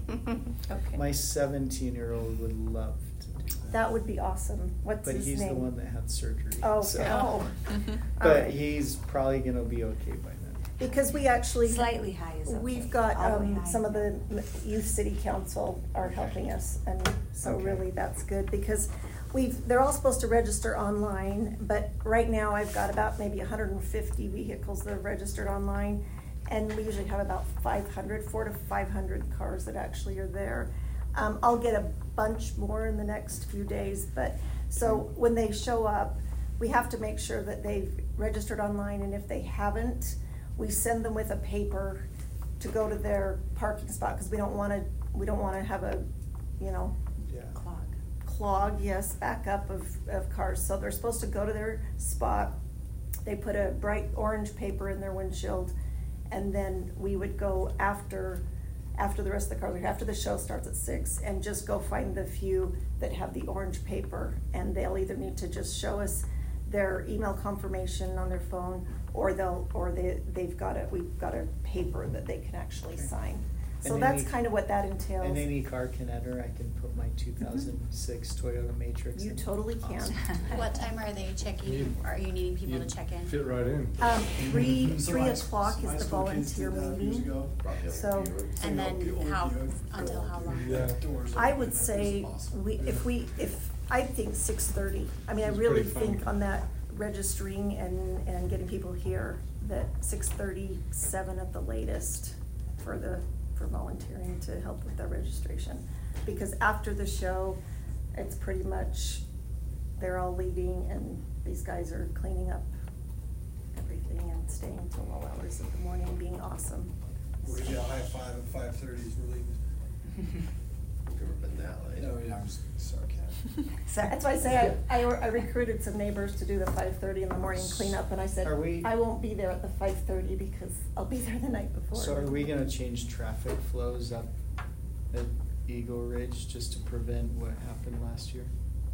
Okay. My seventeen-year-old would love to do that. That would be awesome. What's But his he's name? the one that had surgery. Oh, so- okay. Oh. But Alright. he's probably gonna be okay by then. Because we actually. Slightly high is okay. We've got, All the way um, high. some of the youth city council are Okay. helping us, and so Okay. really that's good, because we've, they're all supposed to register online, but right now I've got about maybe hundred and fifty vehicles that are registered online, and we usually have about five hundred, four to five hundred cars that actually are there. Um, I'll get a bunch more in the next few days, but, so when they show up, we have to make sure that they've registered online, and if they haven't, we send them with a paper to go to their parking spot, because we don't wanna, we don't wanna have a, you know, Yeah. Clog. clog, yes, backup of, of cars. So they're supposed to go to their spot. They put a bright orange paper in their windshield, and then we would go after, after the rest of the cars, like after the show starts at six, and just go find the few that have the orange paper, and they'll either need to just show us their email confirmation on their phone, or they'll, or they, they've got a, we've got a paper that they can actually Okay. sign. So And that's any- kind of what that entails. And any car can enter, I can put my two thousand six Toyota Matrix in. You totally can. Awesome. What time are they checking? You- Are you needing people you to check in? Fit right in. Um, three, So three high- o'clock high is the school kids volunteer did that years meeting. ago. Rock Hill So- Viewer. And then The old how, view- until how long? Yeah. Doors I open. would It was say, awesome. we, if we, if, I think six thirty. I mean, I It's really pretty fun. think on that registering and, and getting people here, that six thirty, seven at the latest for the, for volunteering to help with their registration. Because after the show, it's pretty much, they're all leaving, and these guys are cleaning up everything and staying until all hours of the morning, being awesome. Where's the high five at five thirty is relieved. You've never been that late. No, yeah, I'm just sarcastic. So- That's why I say I, I I recruited some neighbors to do the five thirty in the morning cleanup, and I said, Are we- I won't be there at the five thirty because I'll be there the night before. So are we gonna change traffic flows up at Eagle Ridge just to prevent what happened last year?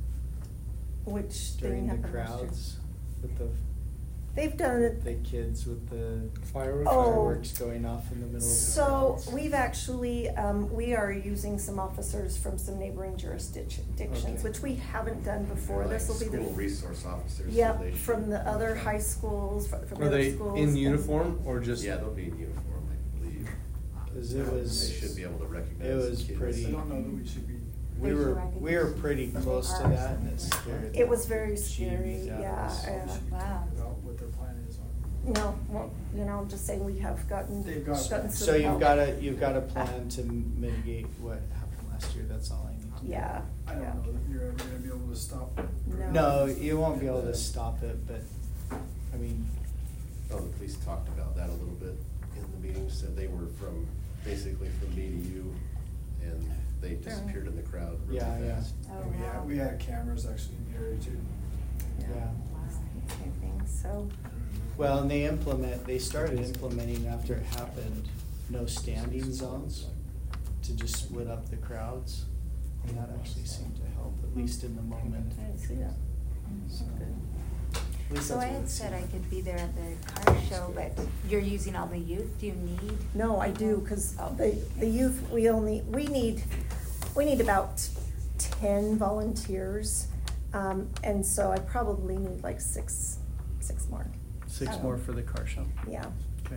Which thing During the happened last year? crowds with the, They've done it. the kids with the Fireworks? Oh. fireworks going off in the middle of the So crowds. we've actually, um, we are using some officers from some neighboring jurisdictions, Okay. which we haven't done before. They're This will like be the. School resource officers. so Yep, they from should- the other high schools, fr- from the Are other they schools. in and- uniform or just? Yeah, they'll be in uniform, I believe. 'Cause it was- They should be able to recognize. it was kids. pretty- I don't know that we should be. We Facial were, recognition. we were pretty close to that and it scared. It was the very jeebies scary, out of yeah, us. yeah. We should be Wow. talking about what their plan is on. No, well, you know, I'm just saying we have gotten, They've got- gotten some So you've help. got a, you've got a plan to mitigate what happened last year, that's all I need to know. Yeah, I don't yeah. know that you're ever gonna be able to stop. No. No, you won't be able to stop it, but, I mean, Oh, the police talked about that a little bit in the meeting, said they were from, basically from me to you, and they disappeared in the crowd really Yeah, yeah. fast. Oh, And we wow. had, we had cameras actually in the area too. yeah. Same thing, so, Well, and they implement, they started implementing after it happened, no standing zones to just split up the crowds. And that actually seemed to help, at least in the moment. I didn't see that. So, at least So that's I what had it said I seemed. could be there at the car show, but you're using all the youth, do you need? No, I do, cause Oh. the, the youth, we only, we need, we need about ten volunteers. Um, and so I probably need like six, six more. Six So- more for the car show. Yeah. Okay.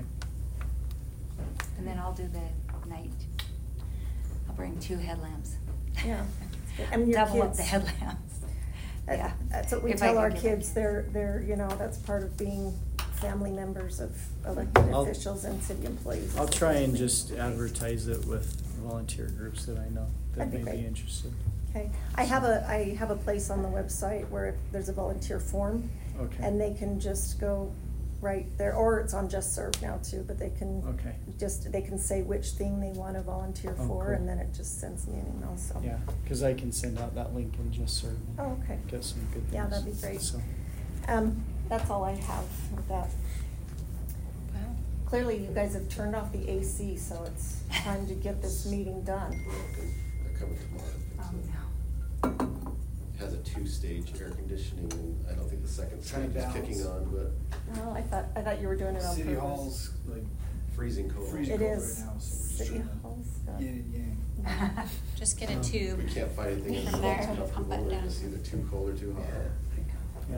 And then I'll do the night. I'll bring two headlamps. Yeah. I mean, your Double up kids- the headlamps. That- Yeah. That's what we If I tell can our get my kids, they're, they're, you know, that's part of being family members of elected I'll- officials and city employees. I'll try and just advertise it with volunteer groups that I know that That'd be may be great. interested. Okay, I have a, I have a place on the website where if there's a volunteer form. Okay. And they can just go right there, or it's on Just Serve now too, but they can. Okay. Just, they can say which thing they wanna volunteer Oh, for, cool. and then it just sends me an email, so. Yeah, cause I can send out that link and just serve. and Oh, okay. Get some good things. Yeah, that'd be great. So, Um, that's all I have with that. Wow. Clearly, you guys have turned off the A C, so it's time to get this meeting done. They're coming tomorrow. Oh, no. It has a two-stage air conditioning, and I don't think the second Trying stage to is kicking balance. on, but Well, I thought, I thought you were doing it on purpose. City Hall's like freezing cold. freezing It cold right is. now, so we're just City trying Hall's to got- yin and yang. Just get a Um, tube. We can't find anything From that's there, comfortable, pump it we're down. just either too cold or too hot. yeah.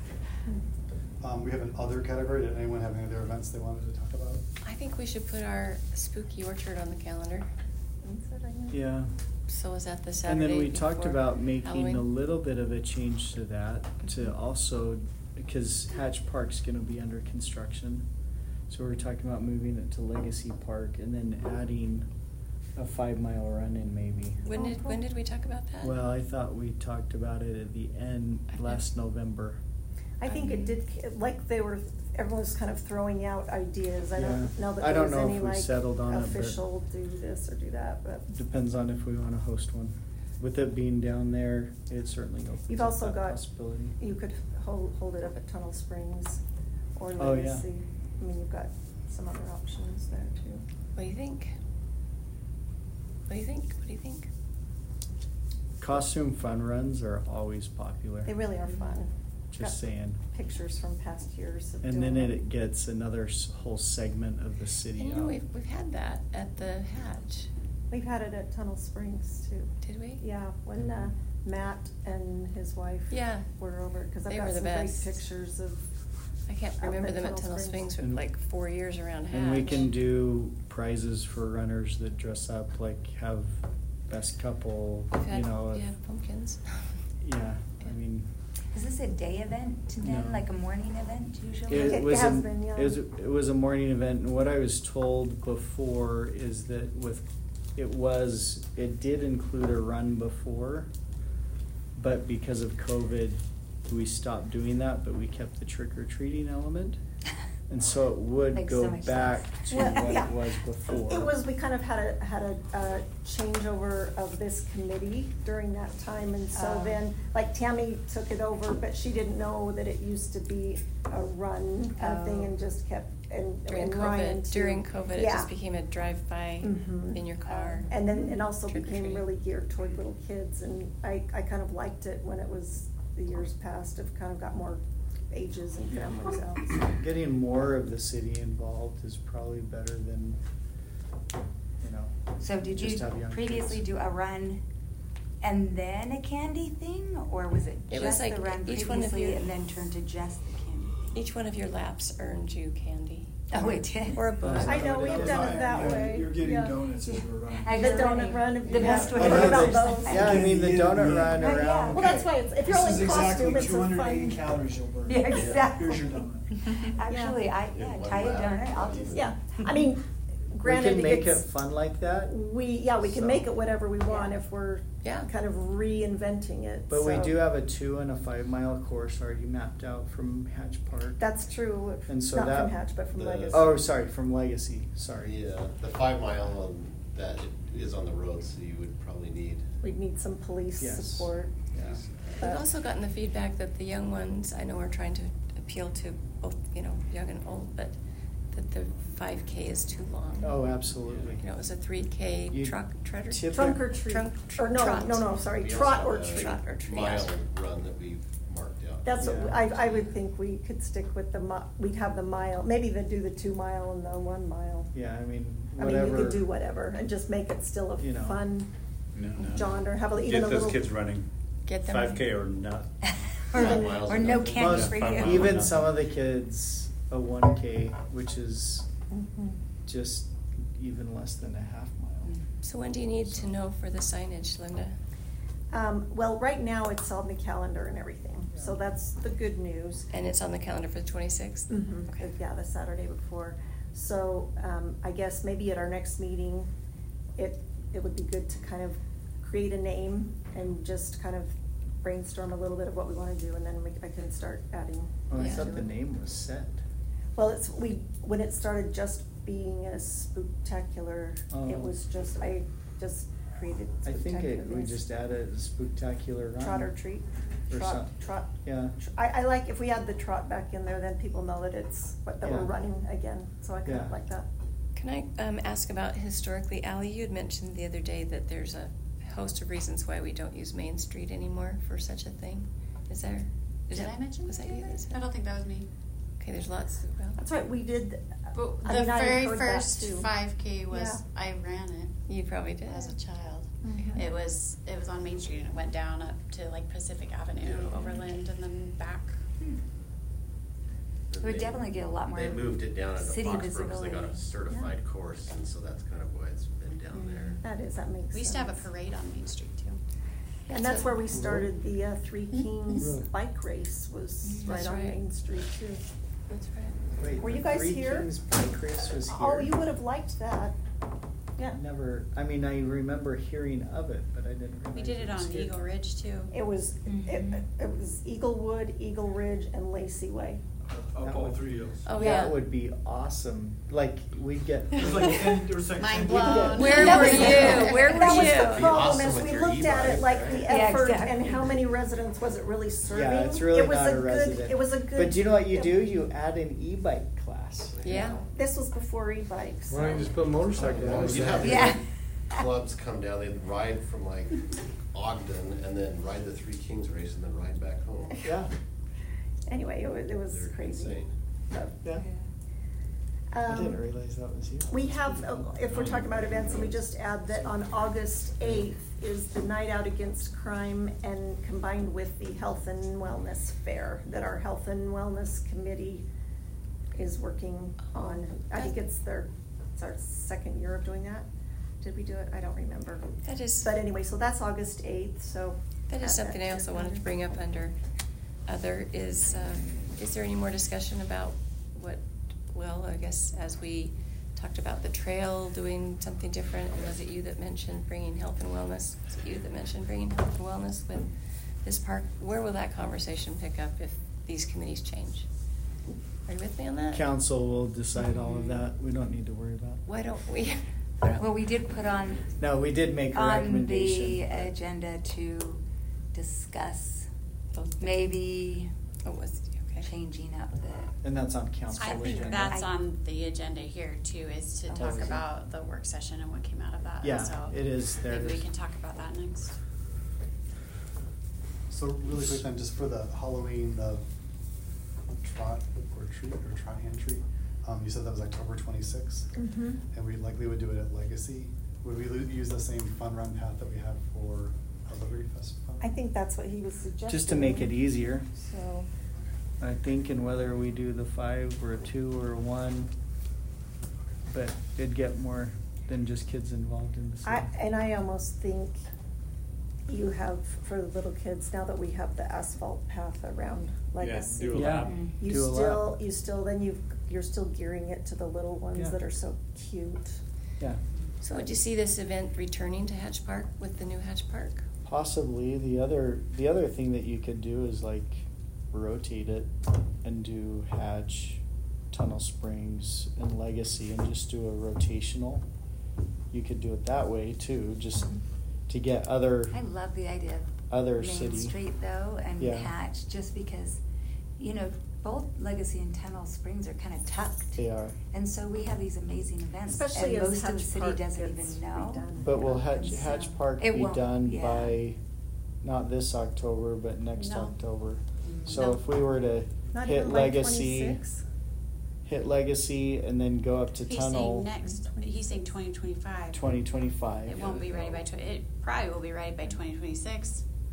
Um, we have an other category. Did anyone have any other events they wanted to talk about? I think we should put our spooky orchard on the calendar. That's what I know. Yeah. So is that the And Saturday then we talked before about making Halloween? a little bit of a change to that, to also, because Hatch Park's gonna be under construction. So we're talking about moving it to Legacy Park and then adding a five mile run in maybe. When did, when did we talk about that? Well, I thought we talked about it at the end, last November. I think it did, like they were, everyone was kind of throwing out ideas. I Yeah. don't know that I there don't was know if any we like settled on it, but- official do this or do that, but. Depends on if we wanna host one. With it being down there, it certainly opens You've up also that got, possibility. you could hold, hold it up at Tunnel Springs or Oh, yeah. Legacy. I mean, you've got some other options there too. What do you think? What do you think? What do you think? Costume fun runs are always popular. They really are fun. Just Got saying. Pictures from past years of And doing then them. it gets another s- whole segment of the city And you know, out. we've, we've had that at the Hatch, We've had it at Tunnel Springs too. did we? Yeah, when uh, Matt and his wife Yeah. were over, because I've They got were the some great best. pictures of. I can't Up remember at them at Tunnel Tunnel Springs. Springs for And- like four years around Hatch. And we can do prizes for runners that dress up, like have best couple, We've you had, know. if- yeah, pumpkins. Yeah, I mean, Is this a day event then, No. like a morning event usually? it It was, has a- been, yeah. it was, it was a morning event, and what I was told before is that with, it was, it did include a run before, but because of COVID, we stopped doing that, but we kept the trick or treating element. And so it would Makes go so much back sense. to Well, what yeah. it was before. It was, we kind of had a, had a, uh changeover of this committee during that time, and so Oh. then, like Tammy took it over, but she didn't know that it used to be a run kind of thing, Oh. and just kept, and, During and Ryan COVID, too. during COVID, it Yeah. just became a drive-by Mhm. in your car. And then it also Trick or became treat. really geared toward little kids, and I, I kind of liked it when it was the years past, have kind of got more ages and families out, so. Getting more of the city involved is probably better than, you know. So did you just have young previously kids. do a run and then a candy thing, or was it It was just the like run each one of previously your- and then turned to just the candy? Each one of your laps earned you candy. Oh, it did? Or a book. I know, we've done it that You're- way. You're getting Yeah. donuts as we're running. I The know. donut run, if The you best have- way. What about those? Yeah, I mean, the donut run Oh, yeah. around. Well, that's why it's, if you're This only is in costume, exactly it's a two hundred eighty fun. calories you'll burn. Yeah, exactly. Here's your donut. Actually, I, yeah, In one tie a lap. donut, I'll just. Yeah, I mean, We granted, can make it it's, fun like that, we, yeah, we can So- make it whatever we want Yeah. if we're Yeah. kind of reinventing it, but we so- do have a two and a five mile course already mapped out from Hatch Park. That's true, if- And so not that- from Hatch, but from the- Legacy. Oh, sorry, from Legacy, sorry. Yeah, the five mile on that is on the road, so you would probably need. We'd need some police Yes. support. Yeah. We've also gotten the feedback that the young ones, I know we're trying to appeal to both, you know, young and old, but that the five K is too long. Oh, absolutely. You know, it was a three K You truck, treader. tip- Trunk or treat, Trunk- or no, trot. no, no, sorry, We trot also or have a treat. Trot or treat. Mile run that we've marked out. That's, what Yeah. I, I would think we could stick with the mi- we'd have the mile, maybe they'd do the two mile and the one mile. Yeah, I mean, I mean, whatever. we could do whatever and just make it still a You know. fun No, no. jaunt, or have a, even a Get those little. kids running. Get them. Five K or not. Or, Five miles or is no nothing. candy Most- for five you. miles. Even No. some of the kids a one K, which is Mhm. just even less than a half mile. So when do you need to know for the signage, Linda? Um, well, right now it's on the calendar and everything, so Yeah. that's the good news. And it's on the calendar for the twenty-sixth? Mhm. Okay. Yeah, the Saturday before. So, um, I guess maybe at our next meeting, it, it would be good to kind of create a name and just kind of brainstorm a little bit of what we wanna do, and then we, I can start adding. Oh, I Yeah. thought the name was set. Well, it's, we, when it started just being a spooktacular, Oh. it was just, I just created I think it, we spooktacular. just added a spooktacular run. Trot or treat. Or Trot, some- trot. Yeah. Tr- I, I like, if we add the trot back in there, then people know that it's, what, that we're Yeah. running again, so I kind Yeah. of like that. Can I um, ask about historically, Ally, you had mentioned the other day that there's a host of reasons why we don't use Main Street anymore for such a thing. Is there? Is Did that- I mention Was that you? that said- I don't think that was me. Okay, there's lots. Well, That's right, we did. But I the mean, I had very heard that first too. five K was, Yeah. I ran it you probably did. as a child. Mhm. It was, it was on Main Street and it went down up to like Pacific Avenue, Overland, and then back. It would definitely get a lot more They moved it down into city Foxborough because they got visibility. a certified course, and so that's kind of why it's been down Mm. there. That is, that makes sense. We used to have a parade on Main Street too. And that's where we started the uh, Three Mhm. Kings Really? bike race, was Mhm. right That's on right. Main Street too. That's right. Wait, Were you the guys Three here? Kings bike race was here? Oh, you would have liked that. Yeah. Never, I mean, I remember hearing of it, but I didn't realize. We did it was on here. Eagle Ridge too. It was, it, Mhm. it was Eaglewood, Eagle Ridge, and Lacey Way. Up all three hills. Oh, yeah. That would be awesome. Like, we'd get. It was like ten, there was like Mind ten blown. Where That were was- you? Where were That was you? the Be problem, awesome as with we your looked at it, e-bike, like right? the Yeah, effort exactly. and how many residents was it really serving. Yeah, it's really It was not a a good- resident. It was a good. But do you know what you do? You add an e-bike class. Yeah. This was before e-bikes. Why don't you just put motorcycles Well, on you'd the have side? Yeah. clubs come down, they'd ride from like Ogden and then ride the Three Kings race and then ride back home. Yeah. Anyway, it was, it was They're crazy. insane. But, Yeah. I um, didn't realize that was you. We have, uh, if we're talking about events, let me just add that on August eighth is the Night Out Against Crime, and combined with the Health and Wellness Fair that our Health and Wellness Committee is working on. I think it's their, it's our second year of doing that. Did we do it? I don't remember. That is. But anyway, so that's August eighth, so. That add is something to I your also wanted to calendar. bring up under other is, um, is there any more discussion about what, well, I guess as we talked about the trail, doing something different, and was it you that mentioned bringing health and wellness? Was it you that mentioned bringing health and wellness with this park? Where will that conversation pick up if these committees change? Are you with me on that? Council will decide all of that. We don't need to worry about. Why don't we? Well, we did put on, No, we did make a on the recommendation. agenda to discuss Those- maybe Oh, was, okay. changing up the. And that's on council I think agenda. that's I- on the agenda here too, is to Oh, talk is it? about the work session and what came out of that. Yeah, So it is. There it maybe we is. can talk about that next. So really quick then, just for the Halloween, the trot or treat or trot and treat, um, you said that was October twenty-sixth? Mhm. And we likely would do it at Legacy. Would we lo- use the same fun run path that we had for our Liberty Festival? I think that's what he was suggesting. Just to make it easier, So, I think, and whether we do the five or a two or a one, but it'd get more than just kids involved in the city. I, and I almost think you have, for the little kids, now that we have the asphalt path around Legacy. do a Yeah. lap. Mm. You Do a lap. still, you still, then you, you're still gearing it to the little Yeah. ones that are so cute. Yeah, So would you see this event returning to Hatch Park with the new Hatch Park? possibly. The other, the other thing that you could do is like rotate it and do Hatch, Tunnel Springs, and Legacy, and just do a rotational. You could do it that way too, just to get other, I love the idea of other Main city. Street though, and Yeah. Hatch, just because, you know, both Legacy and Tunnel Springs are kind of tucked. They are. And so we have these amazing events, Especially and as most of the Hatch city Park doesn't gets even know. redone. But will Yeah. Hatch, And so- Hatch Park It be won't, done yeah. by, not this October, but next No. October? Mm. So No. if we were to Not hit even by Legacy, twenty-six? hit Legacy and then go up to He's Tunnel, saying next, he's saying twenty twenty-five. twenty twenty-five. It won't be ready by tw- it probably will be ready by twenty twenty-six.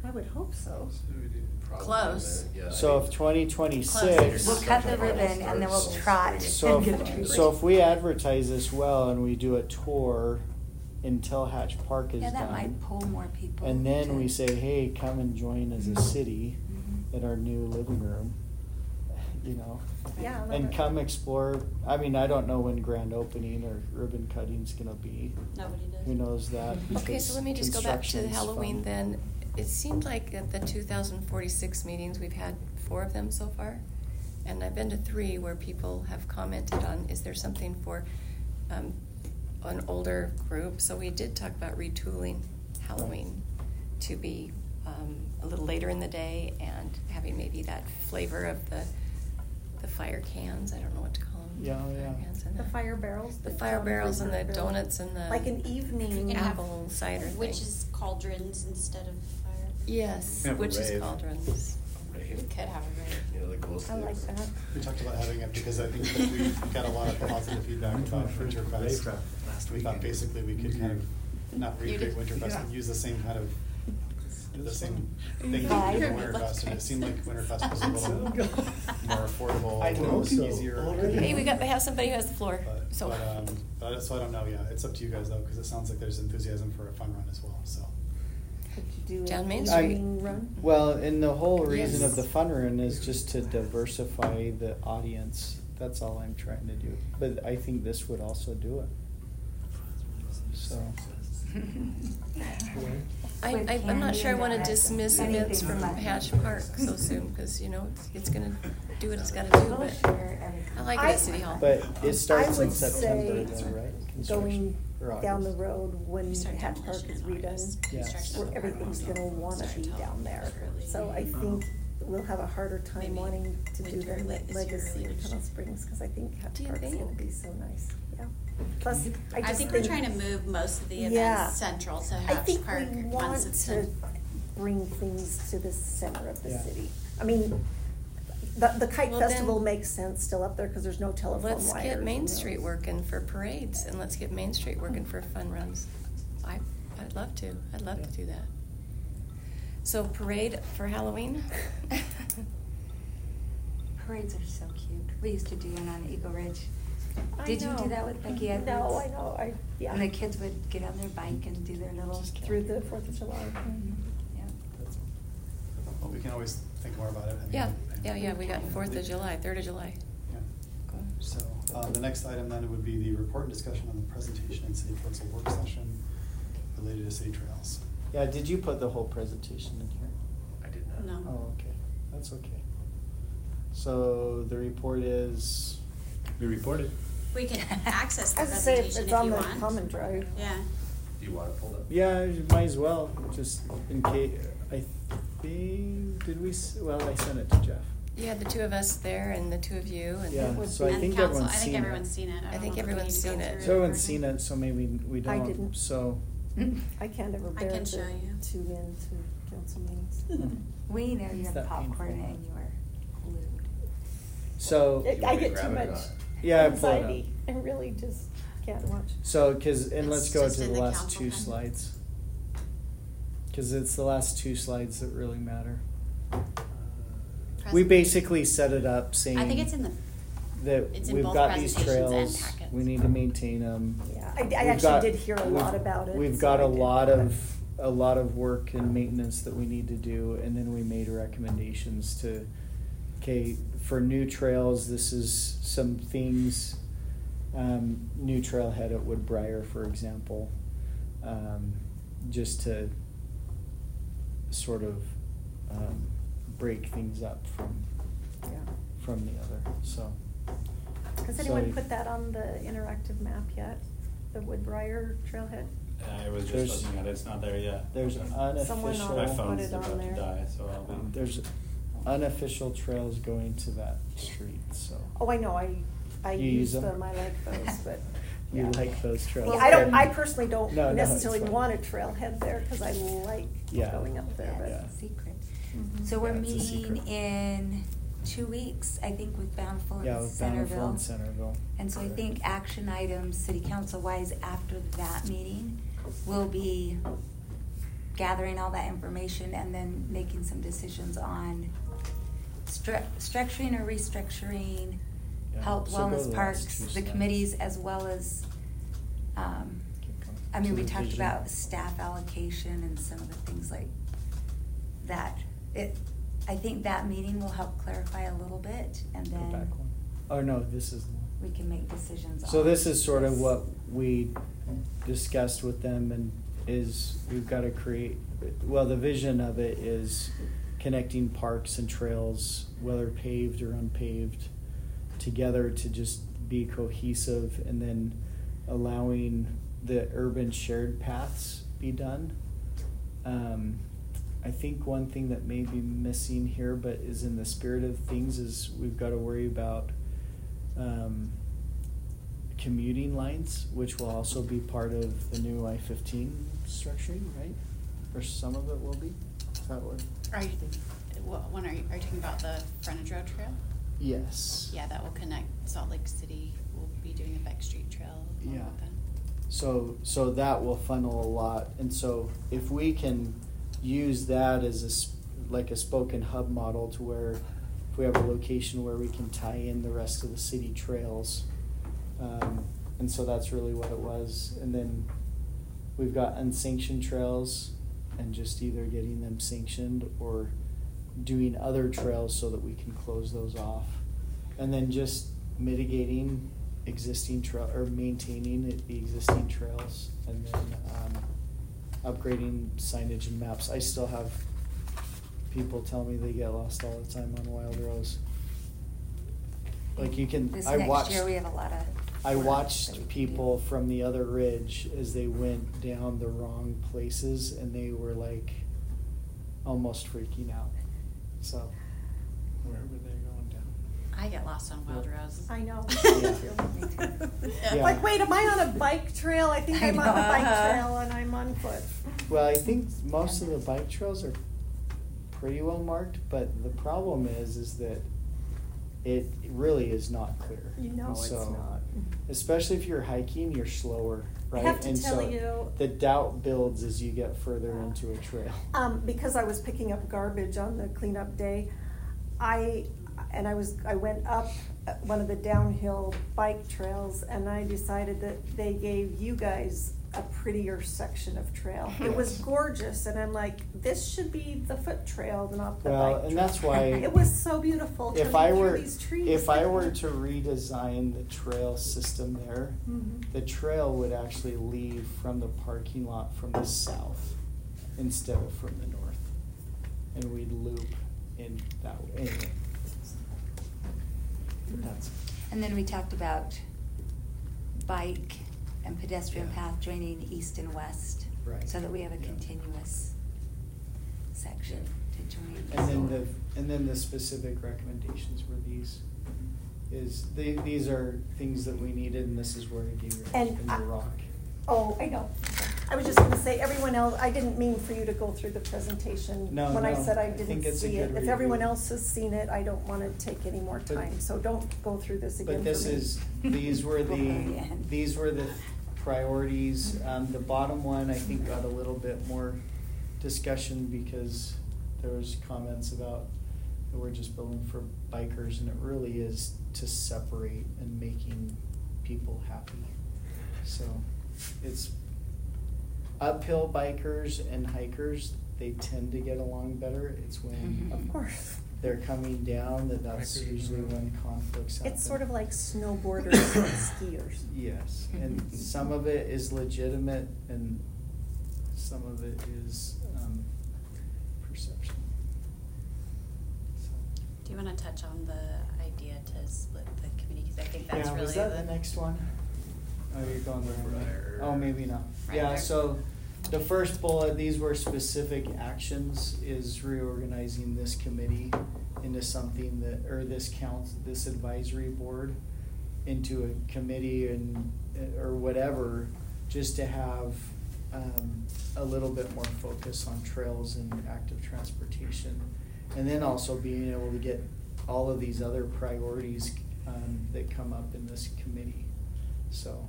I would hope so. Probably, Close. yeah, I So mean- if twenty twenty-six. We'll cut the ribbon and then we'll trot. So and get a tree. if, so if we advertise this well and we do a tour until Hatch Park is Yeah, that done. might pull more people. And then to- we say, hey, come and join as a city Mhm. in our new living room, you know? Yeah, I love And it. come explore, I mean, I don't know when grand opening or ribbon cutting's gonna be. Nobody does. Who knows that? Okay, because so let me just go back to construction's Halloween fun. then. It seemed like at the two thousand forty-six meetings, we've had four of them so far. And I've been to three where people have commented on, is there something for um, an older group? So we did talk about retooling Halloween to be um, a little later in the day and having maybe that flavor of the the fire cans. I don't know what to call them. Yeah, yeah. Fire cans and The fire barrels. The that fire John barrels and the Ritter built. donuts and the Like an evening. can have apple cider thing. Witches' cauldrons instead of fire. Yes, Have a witches' rave. cauldrons. We Rave. could have a rave. You know, the glow I like sticks. that. We talked about having it because I think that we got a lot of positive feedback about Winterfest. last We thought basically we could kind of not You recreate did- Winterfest, but yeah. use the same kind of, the same thing we Yeah, did I at know. Winterfest, and it seemed like Winterfest was a little more affordable, I a know, little so easier. already. Hey, we got, we have somebody who has the floor, But, so. but, um, but, so I don't know, yeah, it's up to you guys though, because it sounds like there's enthusiasm for a fun run as well, so. Could you do Down an Main Street. evening run? Well, and the whole reason Yes. of the fun run is just to diversify the audience. That's all I'm trying to do. But I think this would also do it. So. I, With I, I'm not candy sure I and wanna donuts, dismiss anything events for from lunch. Hatch Park so soon, cause you know, it's, it's gonna do what it's gotta do, We'll but share everything. I like it I- at City Hall. But it starts I in would September say though, right? Going Construction, or down the August. road when We start Hatch Park demolition is in August. redone, Yes. Construction where will everything's start gonna wanna be till down there. early. So I think we'll have a harder time Maybe wanting to do winter them late at this year, Legacy early and next Tunnel year. Springs, cause I think Hatch Do you Park's think? gonna be so nice, yeah. Plus, I I just think think. we're trying to move most of the Yeah. events central to I Hatch think Park we once want it's to done. bring things to the center of the Yeah. city. I mean, the, the kite Well, then- festival makes sense still up there, cause there's no telephone wires. Let's get Main and Street those. working for parades, and let's get Main Street working for fun runs. I, I'd love to, I'd love to do that. So parade for Halloween? Parades are so cute. We used to do one on Eagle Ridge. I Did you know. do that with Becky Edwards? No, I know, I, yeah. And the kids would get on their bike and do their little. Through the Fourth of July. Mhm. Yeah. Well, we can always think more about it. I mean, Yeah, I- yeah, yeah, we got Fourth of July, Third of July. Yeah. Go. So, um, the next item then would be the report and discussion on the presentation and city council work session related to city trails. Yeah, did you put the whole presentation in here? I did not. No. Oh, okay, that's okay. So the report is, We reported. We can access the I was gonna say, if presentation it's if on you the want. common drive. Yeah. Do you want it pulled up? yeah, you might as well, just in case, I think, did we, s- well, I sent it to Jeff. You had the two of us there and the two of you, and. Yeah, would so I And think council, everyone's I think seen it. everyone's seen it. I don't think know if we everyone's need to go seen it. through So everyone's version. seen it, so maybe we I don't, didn't. so. I can't ever I bear can to show you. tune in to council meetings. We know Is you're that popcorn painful? and you are glued. So, I- You want I me to get too grab it or much not? yeah, I pulled it up. anxiety. I really just can't watch. So, cause, and It's let's go just to in the the last council two pen. slides. Cause it's the last two slides that really matter. We Present- basically set it up saying. I think it's in the, That it's in we've both got these presentations and trails, packets. we need to maintain them. Yeah, I, I actually did hear a lot about it. We've so got I a did. lot of, a lot of work and maintenance that we need to do, and then we made recommendations to, okay, for new trails, this is some things, um, new trailhead at Woodbriar, for example, um, just to sort of, um, break things up from, Yeah. from the other, so. Has So- anyone put that on the interactive map yet? The Woodbriar trailhead? I was There's- just looking at it, it's not there yet. There's Someone unofficial. on My put phone's it about on to there. die, so I'll be. There's unofficial trails going to that street, so. Oh, I know, I, I You use use them? them, I like those, but. You yeah. like those trails? Yeah, I don't, I personally don't No, no, it's necessarily fine. want a trailhead there, cause I like Yeah. going up there, but. That's a secret. Mhm. So we're Yeah, it's a meeting secret. in two weeks, I think, with Bountiful Yeah, and with Bountiful Centerville. and Centerville. And so I think action items, city council wise, after that meeting will be gathering all that information and then making some decisions on stru- structuring or restructuring Yeah, health, so go to wellness the parks, last two the slides. committees, as well as, um, Keep going. I mean, To we the talked vision. about staff allocation and some of the things like that. It, I think that meeting will help clarify a little bit, and The then back one. Oh, no, this is the one. we can make decisions on. So this is sort of this. what we discussed with them, and is we've got to create, well, the vision of it is connecting parks and trails, whether paved or unpaved, together to just be cohesive, and then allowing the urban shared paths be done. Um, I think one thing that may be missing here, but is in the spirit of things, is we've got to worry about um, commuting lines, which will also be part of the new I fifteen structuring, right? Or some of it will be? Is that what? Are you, what one are you, are you talking about the frontage road trail? Yes. Yeah, that will connect Salt Lake City. We'll be doing a Beck Street Trail along Yeah. with that. So, so that will funnel a lot, and so if we can use that as a, s- like a spoken hub model, to where if we have a location where we can tie in the rest of the city trails, um, and so that's really what it was. And then we've got unsanctioned trails, and just either getting them sanctioned or doing other trails so that we can close those off, and then just mitigating existing trail, or maintaining it- the existing trails, and then um, upgrading signage and maps. I still have people tell me they get lost all the time on Wild Rose. Like you can, This I next watched. year, we have a lot of. I work that we watched can people do. from the other ridge as they went down the wrong places, and they were like almost freaking out. So, Where were they going down? I get lost on Wild Rose. I know. Yeah. Like, wait, am I on a bike trail? I think I I'm on a bike know. trail and I'm on foot. well, I think most of the bike trails are pretty well marked, but the problem is, is that it really is not clear. You know And it's so, not. Especially if you're hiking, you're slower, I right? have to And tell so you- the doubt builds as you get further into a trail. Um, because I was picking up garbage on the cleanup day, I, and I was, I went up one of the downhill bike trails, and I decided that they gave you guys a prettier section of trail. It was Yes. gorgeous, and I'm like, this should be the foot trail, not the Well, bike trail. and that's why It was so beautiful, If turning I through were, these trees. if I were to redesign the trail system there, Mhm. the trail would actually leave from the parking lot from the south instead of from the north. And we'd loop in that way. Anyway. That's, And then we talked about bike and pedestrian Yeah. path joining east and west. Right. So that we have a Yeah. continuous section to join. and then the, and then the specific recommendations were these, is, they, these are things that we needed, and this is where I gave you And in I- the rock. Oh, I know. I was just gonna say, everyone else, I didn't mean for you to go through the presentation. No, When I no, said I I think didn't it's a see it. good If everyone review. else has seen it, I don't wanna take any more But- time, so don't go through this again But for me. this is, these were Before the, the end. these were the priorities. Um, the bottom one, I think, got a little bit more discussion because there was comments about that we're just building for bikers, and it really is to separate and making people happy. So it's uphill bikers and hikers, they tend to get along better. It's when Of course. they're coming down that that's Bikers usually are- when conflicts happen. It's sort of like snowboarders and skiers. Yes, and some of it is legitimate and some of it is um, perception. So- Do you want to touch on the idea to split the committee? Because I think that's Yeah, really was that the next one? Oh, you're going the wrong way. Right. Oh, maybe not. Right Yeah, there. so the first bullet, these were specific actions, is reorganizing this committee into something that, or this council, this advisory board into a committee and, or whatever, just to have um, a little bit more focus on trails and active transportation. And then also being able to get all of these other priorities um, that come up in this committee. So,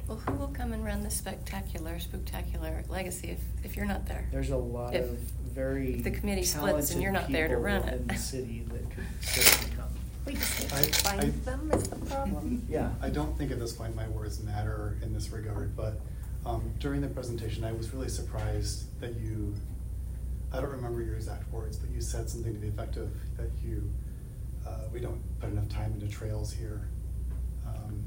Well, who will come and run the spectacular, spooktacular legacy if, if you're not there? There's a lot If- of very if the committee splits and talented you're not there to people run within it. the city that could certainly come. We just need I- to find I- them is the problem. Yeah. I don't think at this point my words matter in this regard, but um, during the presentation, I was really surprised that you, I don't remember your exact words, but you said something to the effect of that you, uh, we don't put enough time into trails here. Um,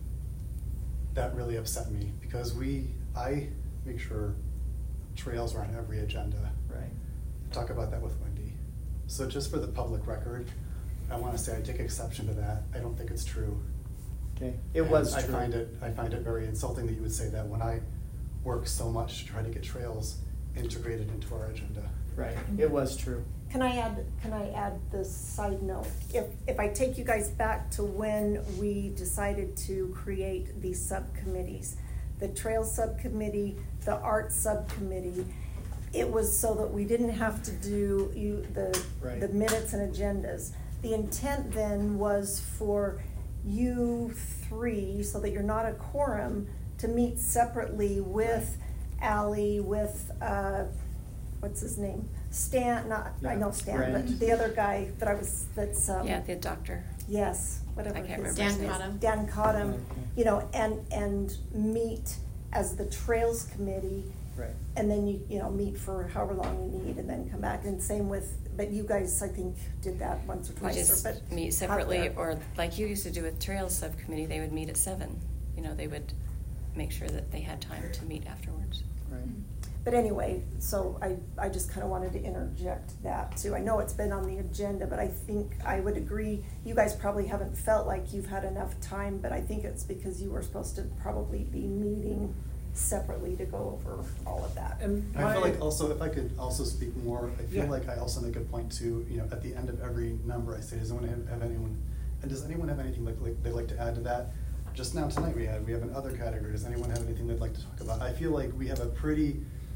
That really upset me because we, I make sure trails are on every agenda. Right. Talk about that with Wendy. So just for the public record, I want to say I take exception to that. I don't think it's true. Okay, it And was I true. find it, I find it very insulting that you would say that when I work so much to try to get trails integrated into our agenda. Right, it was true. Can I add, can I add this side note? If, if I take you guys back to when we decided to create these subcommittees, the Trails Subcommittee, the Arts Subcommittee, it was so that we didn't have to do you, the, Right. the minutes and agendas. The intent then was for you three, so that you're not a quorum, to meet separately with Ally, with, uh, what's his name? Stan, not, I Yeah, know Stan, Brent. but the other guy that I was, that's, um. Yeah, the doctor. Yes, whatever I can't his remember name his is. name. Dan Cottam, Okay. you know, and, and meet as the Trails Committee. Right. And then you, you know, meet for however long you need and then come back. And same with, but you guys, I think, did that once or We twice. just or, but meet out separately, there. or like you used to do with Trails Subcommittee, they would meet at seven. You know, they would make sure that they had time to meet afterwards. Right. But anyway, so I, I just kind of wanted to interject that too. I know it's been on the agenda, but I think I would agree, you guys probably haven't felt like you've had enough time, but I think it's because you were supposed to probably be meeting separately to go over all of that. And I feel my- like also, if I could also speak more, I feel Yeah. like I also make a point to, you know, at the end of every number I say, does anyone have, have anyone, and does anyone have anything like, like, they'd like to add to that? Just now tonight we had, we have another category, does anyone have anything they'd like to talk about? I feel like we have a pretty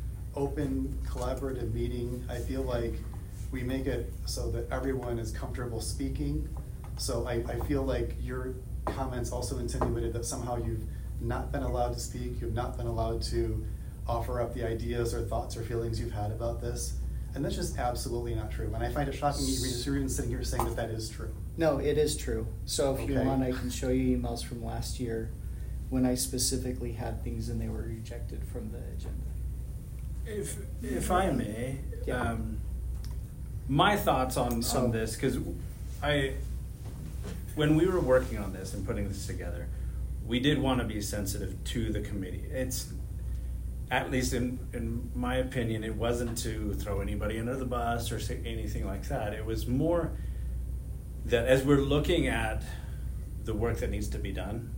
open, collaborative meeting. I feel like we make it so that everyone is comfortable speaking. So I, I feel like your comments also insinuated that somehow you've not been allowed to speak, you've not been allowed to offer up the ideas or thoughts or feelings you've had about this. And that's just absolutely not true. And I find it shocking that you're just- you're even sitting here saying that that is true. No, it is true. So if you Okay. want, I can show you emails from last year when I specifically had things and they were rejected from the agenda. If, if I may, Yeah. um, my thoughts on, So- on this, because I, when we were working on this and putting this together, we did want to be sensitive to the committee. It's, at least in, in my opinion, it wasn't to throw anybody under the bus or say anything like that. It was more that as we're looking at the work that needs to be done,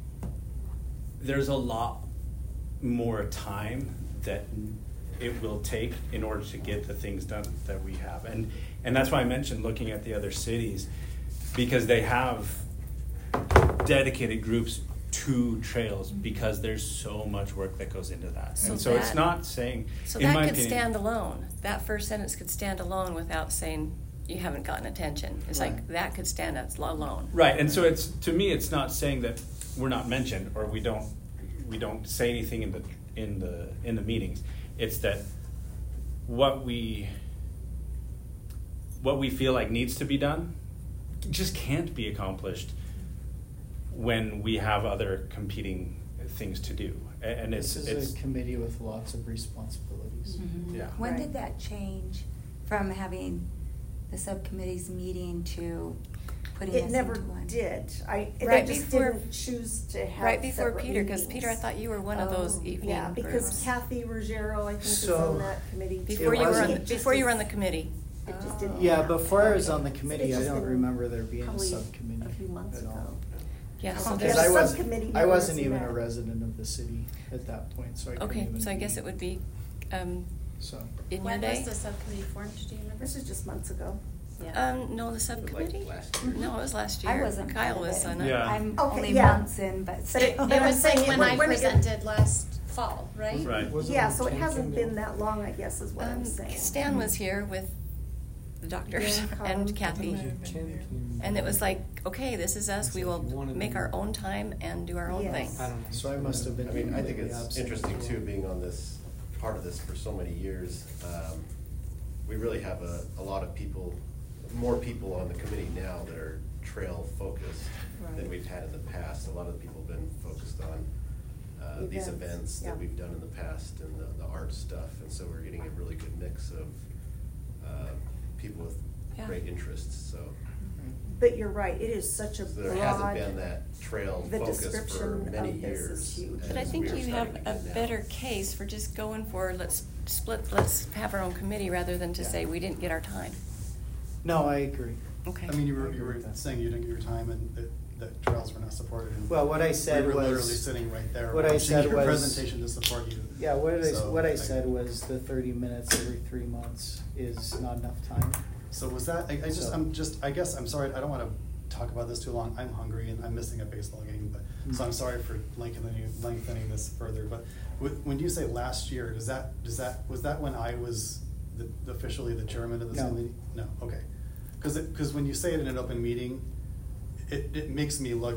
there's a lot more time that it will take in order to get the things done that we have. And and that's why I mentioned looking at the other cities, because they have dedicated groups to trails because there's so much work that goes into that. So and so it's that- not saying, So in that my could opinion, stand alone. That first sentence could stand alone without saying you haven't gotten attention. It's like Right. that could stand as alone. Right, and so it's, to me, it's not saying that we're not mentioned or we don't we don't say anything in the in the in the meetings. It's that what we what we feel like needs to be done just can't be accomplished when we have other competing things to do. A- And it's This it's is a committee with lots of responsibilities. Mhm. Yeah. When Right. did that change from having the subcommittees meeting to putting It us never into one? did. I, I Right just before- didn't choose to have Right before separate Peter, because meetings. Peter, I thought you were one of those Oh, evening Yeah, because groups. Kathy Ruggiero, I think, is So- on that committee. too. Before It you were on, wasn't- the, It just before you were is- on the committee. It just didn't. Yeah, happen. before I was on the It committee, I just don't didn't- remember there being a probably subcommittee A few months at ago. all. Yeah, so Okay. Because there's, I the wasn't, subcommittee I never wasn't was even met. a resident of the city at that point, so I couldn't okay, even so I guess be- it would be um, So, in your When was day. the subcommittee formed, do you remember? This is just months ago. Yeah. Um, no, the subcommittee? last year. No, it was last year. I wasn't Kyle part of was it. on it. Yeah. I'm Okay, only yeah. months in, but But still. it- It But I'm was like saying when when- I when it- presented last fall, right? Right. Was it Yeah, on so it hasn't Tuesday? been that long, I guess, is what I'm Um, saying. Stan was here with the doctors Yeah, Carl. and Kathy. Champion. And it was like, okay, this is us. We will make our own time and do our own Yes. thing. I don't know. So I must have been. I mean, I think it's absent. interesting too, being on this, part of this for so many years. Um, We really have a, a lot of people, more people on the committee now that are trail focused than Right. we've had in the past. A lot of the people have been focused on uh, these Events, events yeah. that we've done in the past and the, the art stuff. And so we're getting a really good mix of uh, people with Yeah. great interests, so. But you're right, it is such a So broad. there hasn't been that trail the focus for description many of this years. is huge. But I as think we are you starting have to a get now. better case for just going for, let's split, let's have our own committee rather than to Yeah. say we didn't get our time. No, I agree. Okay. I mean, you I were, agree you were with that. saying you didn't get your time and that, that trails were not supported. and Well, what I said We were was- literally sitting right there. what I watching said your was- presentation to support you. Yeah, what I, So, what I like- said was the thirty minutes every three months is not enough time. So was that, I, I just, So- I'm just, I guess, I'm sorry, I don't wanna talk about this too long, I'm hungry and I'm missing a baseball game, but, so Mm. I'm sorry for lengthening, lengthening this further, but wh- when you say last year, does that, does that, was that when I was the, officially the chairman of this No. committee? No, okay. Cause it, cause when you say it in an open meeting, it, it makes me look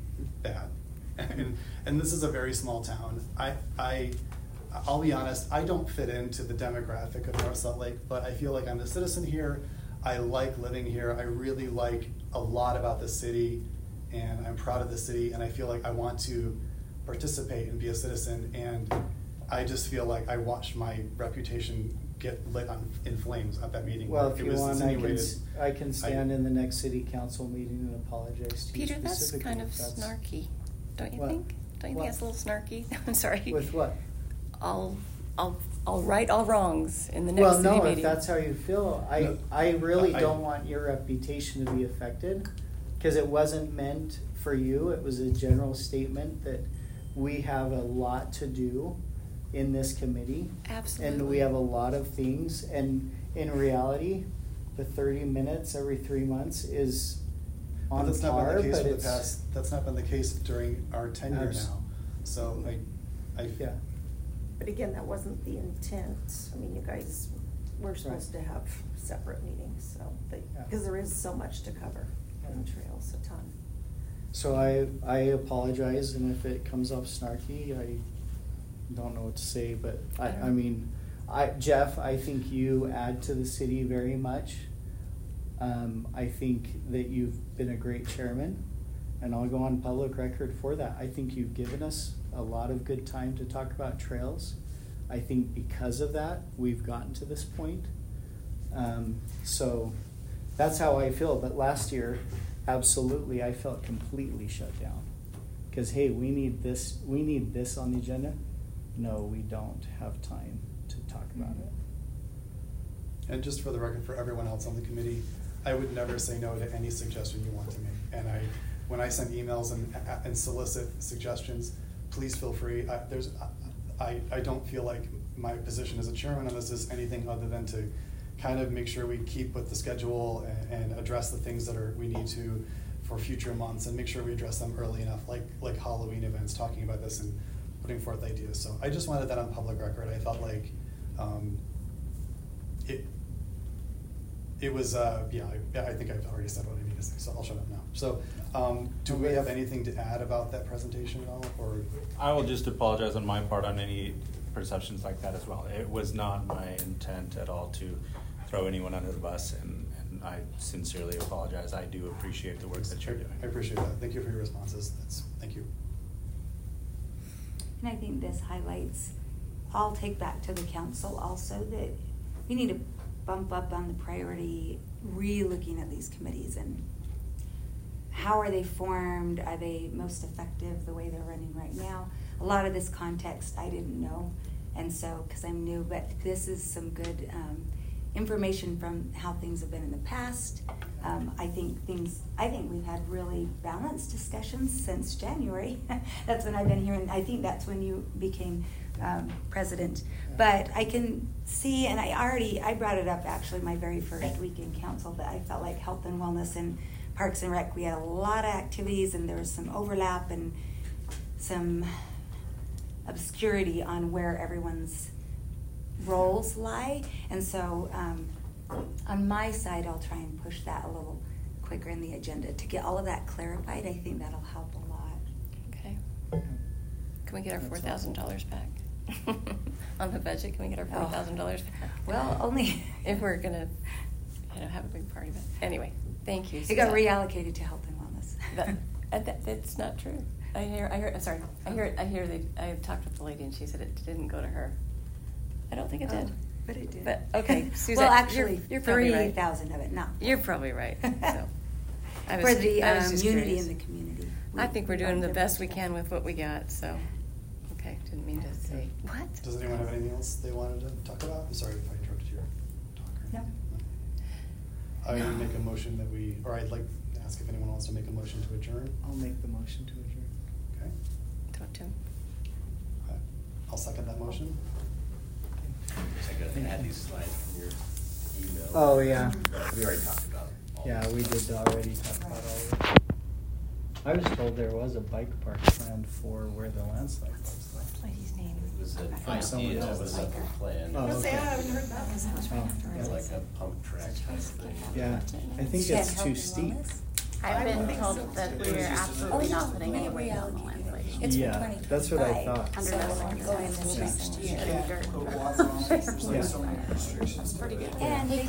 bad. And, and this is a very small town. I, I, I'll be honest, I don't fit into the demographic of North Salt Lake, but I feel like I'm a citizen here. I like living here. I really like a lot about the city, and I'm proud of the city, and I feel like I want to participate and be a citizen, and I just feel like I watched my reputation get lit on, in flames at that meeting. Well, where if it you was want, I can, insinuated- s- I can stand in the next city council meeting and apologize to you Peter, that's specifically. kind of if that's- snarky, don't you What? think? Don't you What? think that's a little snarky? I'm sorry. With what? I'll, I'll, I'll right all wrongs in the next Well, city no, meeting. if that's how you feel, I, No, I really I- don't want your reputation to be affected, cause it wasn't meant for you, it was a general statement that we have a lot to do in this committee. Absolutely. And we have a lot of things, and in reality, the thirty minutes every three months is But on that's not par, been the case but for the it's. past, that's not been the case during our tenure Abs- now. So I, I. Yeah. But again, that wasn't the intent. I mean, you guys were supposed to have separate meetings, so, they, Yeah. because there is so much to cover on the trails, a ton. So I, I apologize, and if it comes off snarky, I don't know what to say, but I, I mean, I, Jeff, I think you add to the city very much. Um, I think that you've been a great chairman, and I'll go on public record for that. I think you've given us a lot of good time to talk about trails. I think because of that, we've gotten to this point. Um, so that's how I feel, but last year, absolutely, I felt completely shut down. Cause hey, we need this, we need this on the agenda. No, we don't have time to talk about it. And just for the record, for everyone else on the committee, I would never say no to any suggestion you want to make. And I, when I send emails and, and solicit suggestions, please feel free. I, there's, I, I don't feel like my position as a chairman on this is anything other than to kind of make sure we keep with the schedule and, and address the things that are, we need to for future months, and make sure we address them early enough, like, like Halloween events, talking about this and putting forth ideas. So I just wanted that on public record. I felt like, um, it, it was, uh, yeah, I, I think I've already said what I need to say, so I'll shut up now. So, um, do we have anything to add about that presentation at all, or? I will just apologize on my part on any perceptions like that as well. It was not my intent at all to throw anyone under the bus, and, and I sincerely apologize. I do appreciate the work that you're doing. I appreciate that. Thank you for your responses. That's, thank you. And I think this highlights, I'll take back to the council also, that we need to bump up on the priority, re-looking at these committees and how are they formed? Are they most effective the way they're running right now? A lot of this context I didn't know, and so, because I'm new, but this is some good um, information from how things have been in the past. Um, I think things, I think we've had really balanced discussions since January. That's when I've been here, and I think that's when you became um, president. But I can see, and I already, I brought it up actually my very first week in council, that I felt like health and wellness and Parks and Rec, we had a lot of activities and there was some overlap and some obscurity on where everyone's roles lie. And so um, on my side, I'll try and push that a little quicker in the agenda to get all of that clarified. I think that'll help a lot. Okay. Can we get our That's four thousand dollars back? On the budget, can we get our Oh. four thousand dollars back? Well, only If we're gonna, you know, have a big party, but anyway, thank you. it got Suzette. reallocated to health and wellness. That, uh, that, that's not true. I hear, I hear, uh, sorry, I hear, I hear, they, I talked with the lady and she said it didn't go to her. I don't think it did. Oh, but it did. But, okay, Suzette, Well, you're- actually, you're probably right. three thousand of it, not. You're probably right, so. I For was- the I was um, just unity curious. in the community. I think we're doing the We- best we can with what we got, so, okay, didn't mean to say, what? Does anyone have anything else they wanted to talk about? I'm sorry if I interrupted your talk. or- No. I would make a motion that we, or I'd like to ask if anyone wants to make a motion to adjourn. I'll make the motion to adjourn. Okay. Talk to him. Uh, I'll second that motion. I gotta add these slides from your email. Oh, yeah. We already talked about all Yeah, this. we did already talk about all of it. I was told there was a bike park planned for where the landslide was. though. Lady's name. It was an Oh, someone idea, it else. was a plan. Oh, okay. Oh, It's yeah. like a pump track type thing. Yeah, I think She had it's health too and steep. wellness? I've been told that we're absolutely Oh, not putting we any weight on the reallocated. landslide. It's for Yeah, twenty that's what I twenty-five. thought. Under So no we'll go in circumstances the next should year. be dirt. Put water on it. There's like Yeah. so many restrictions. Pretty good. And they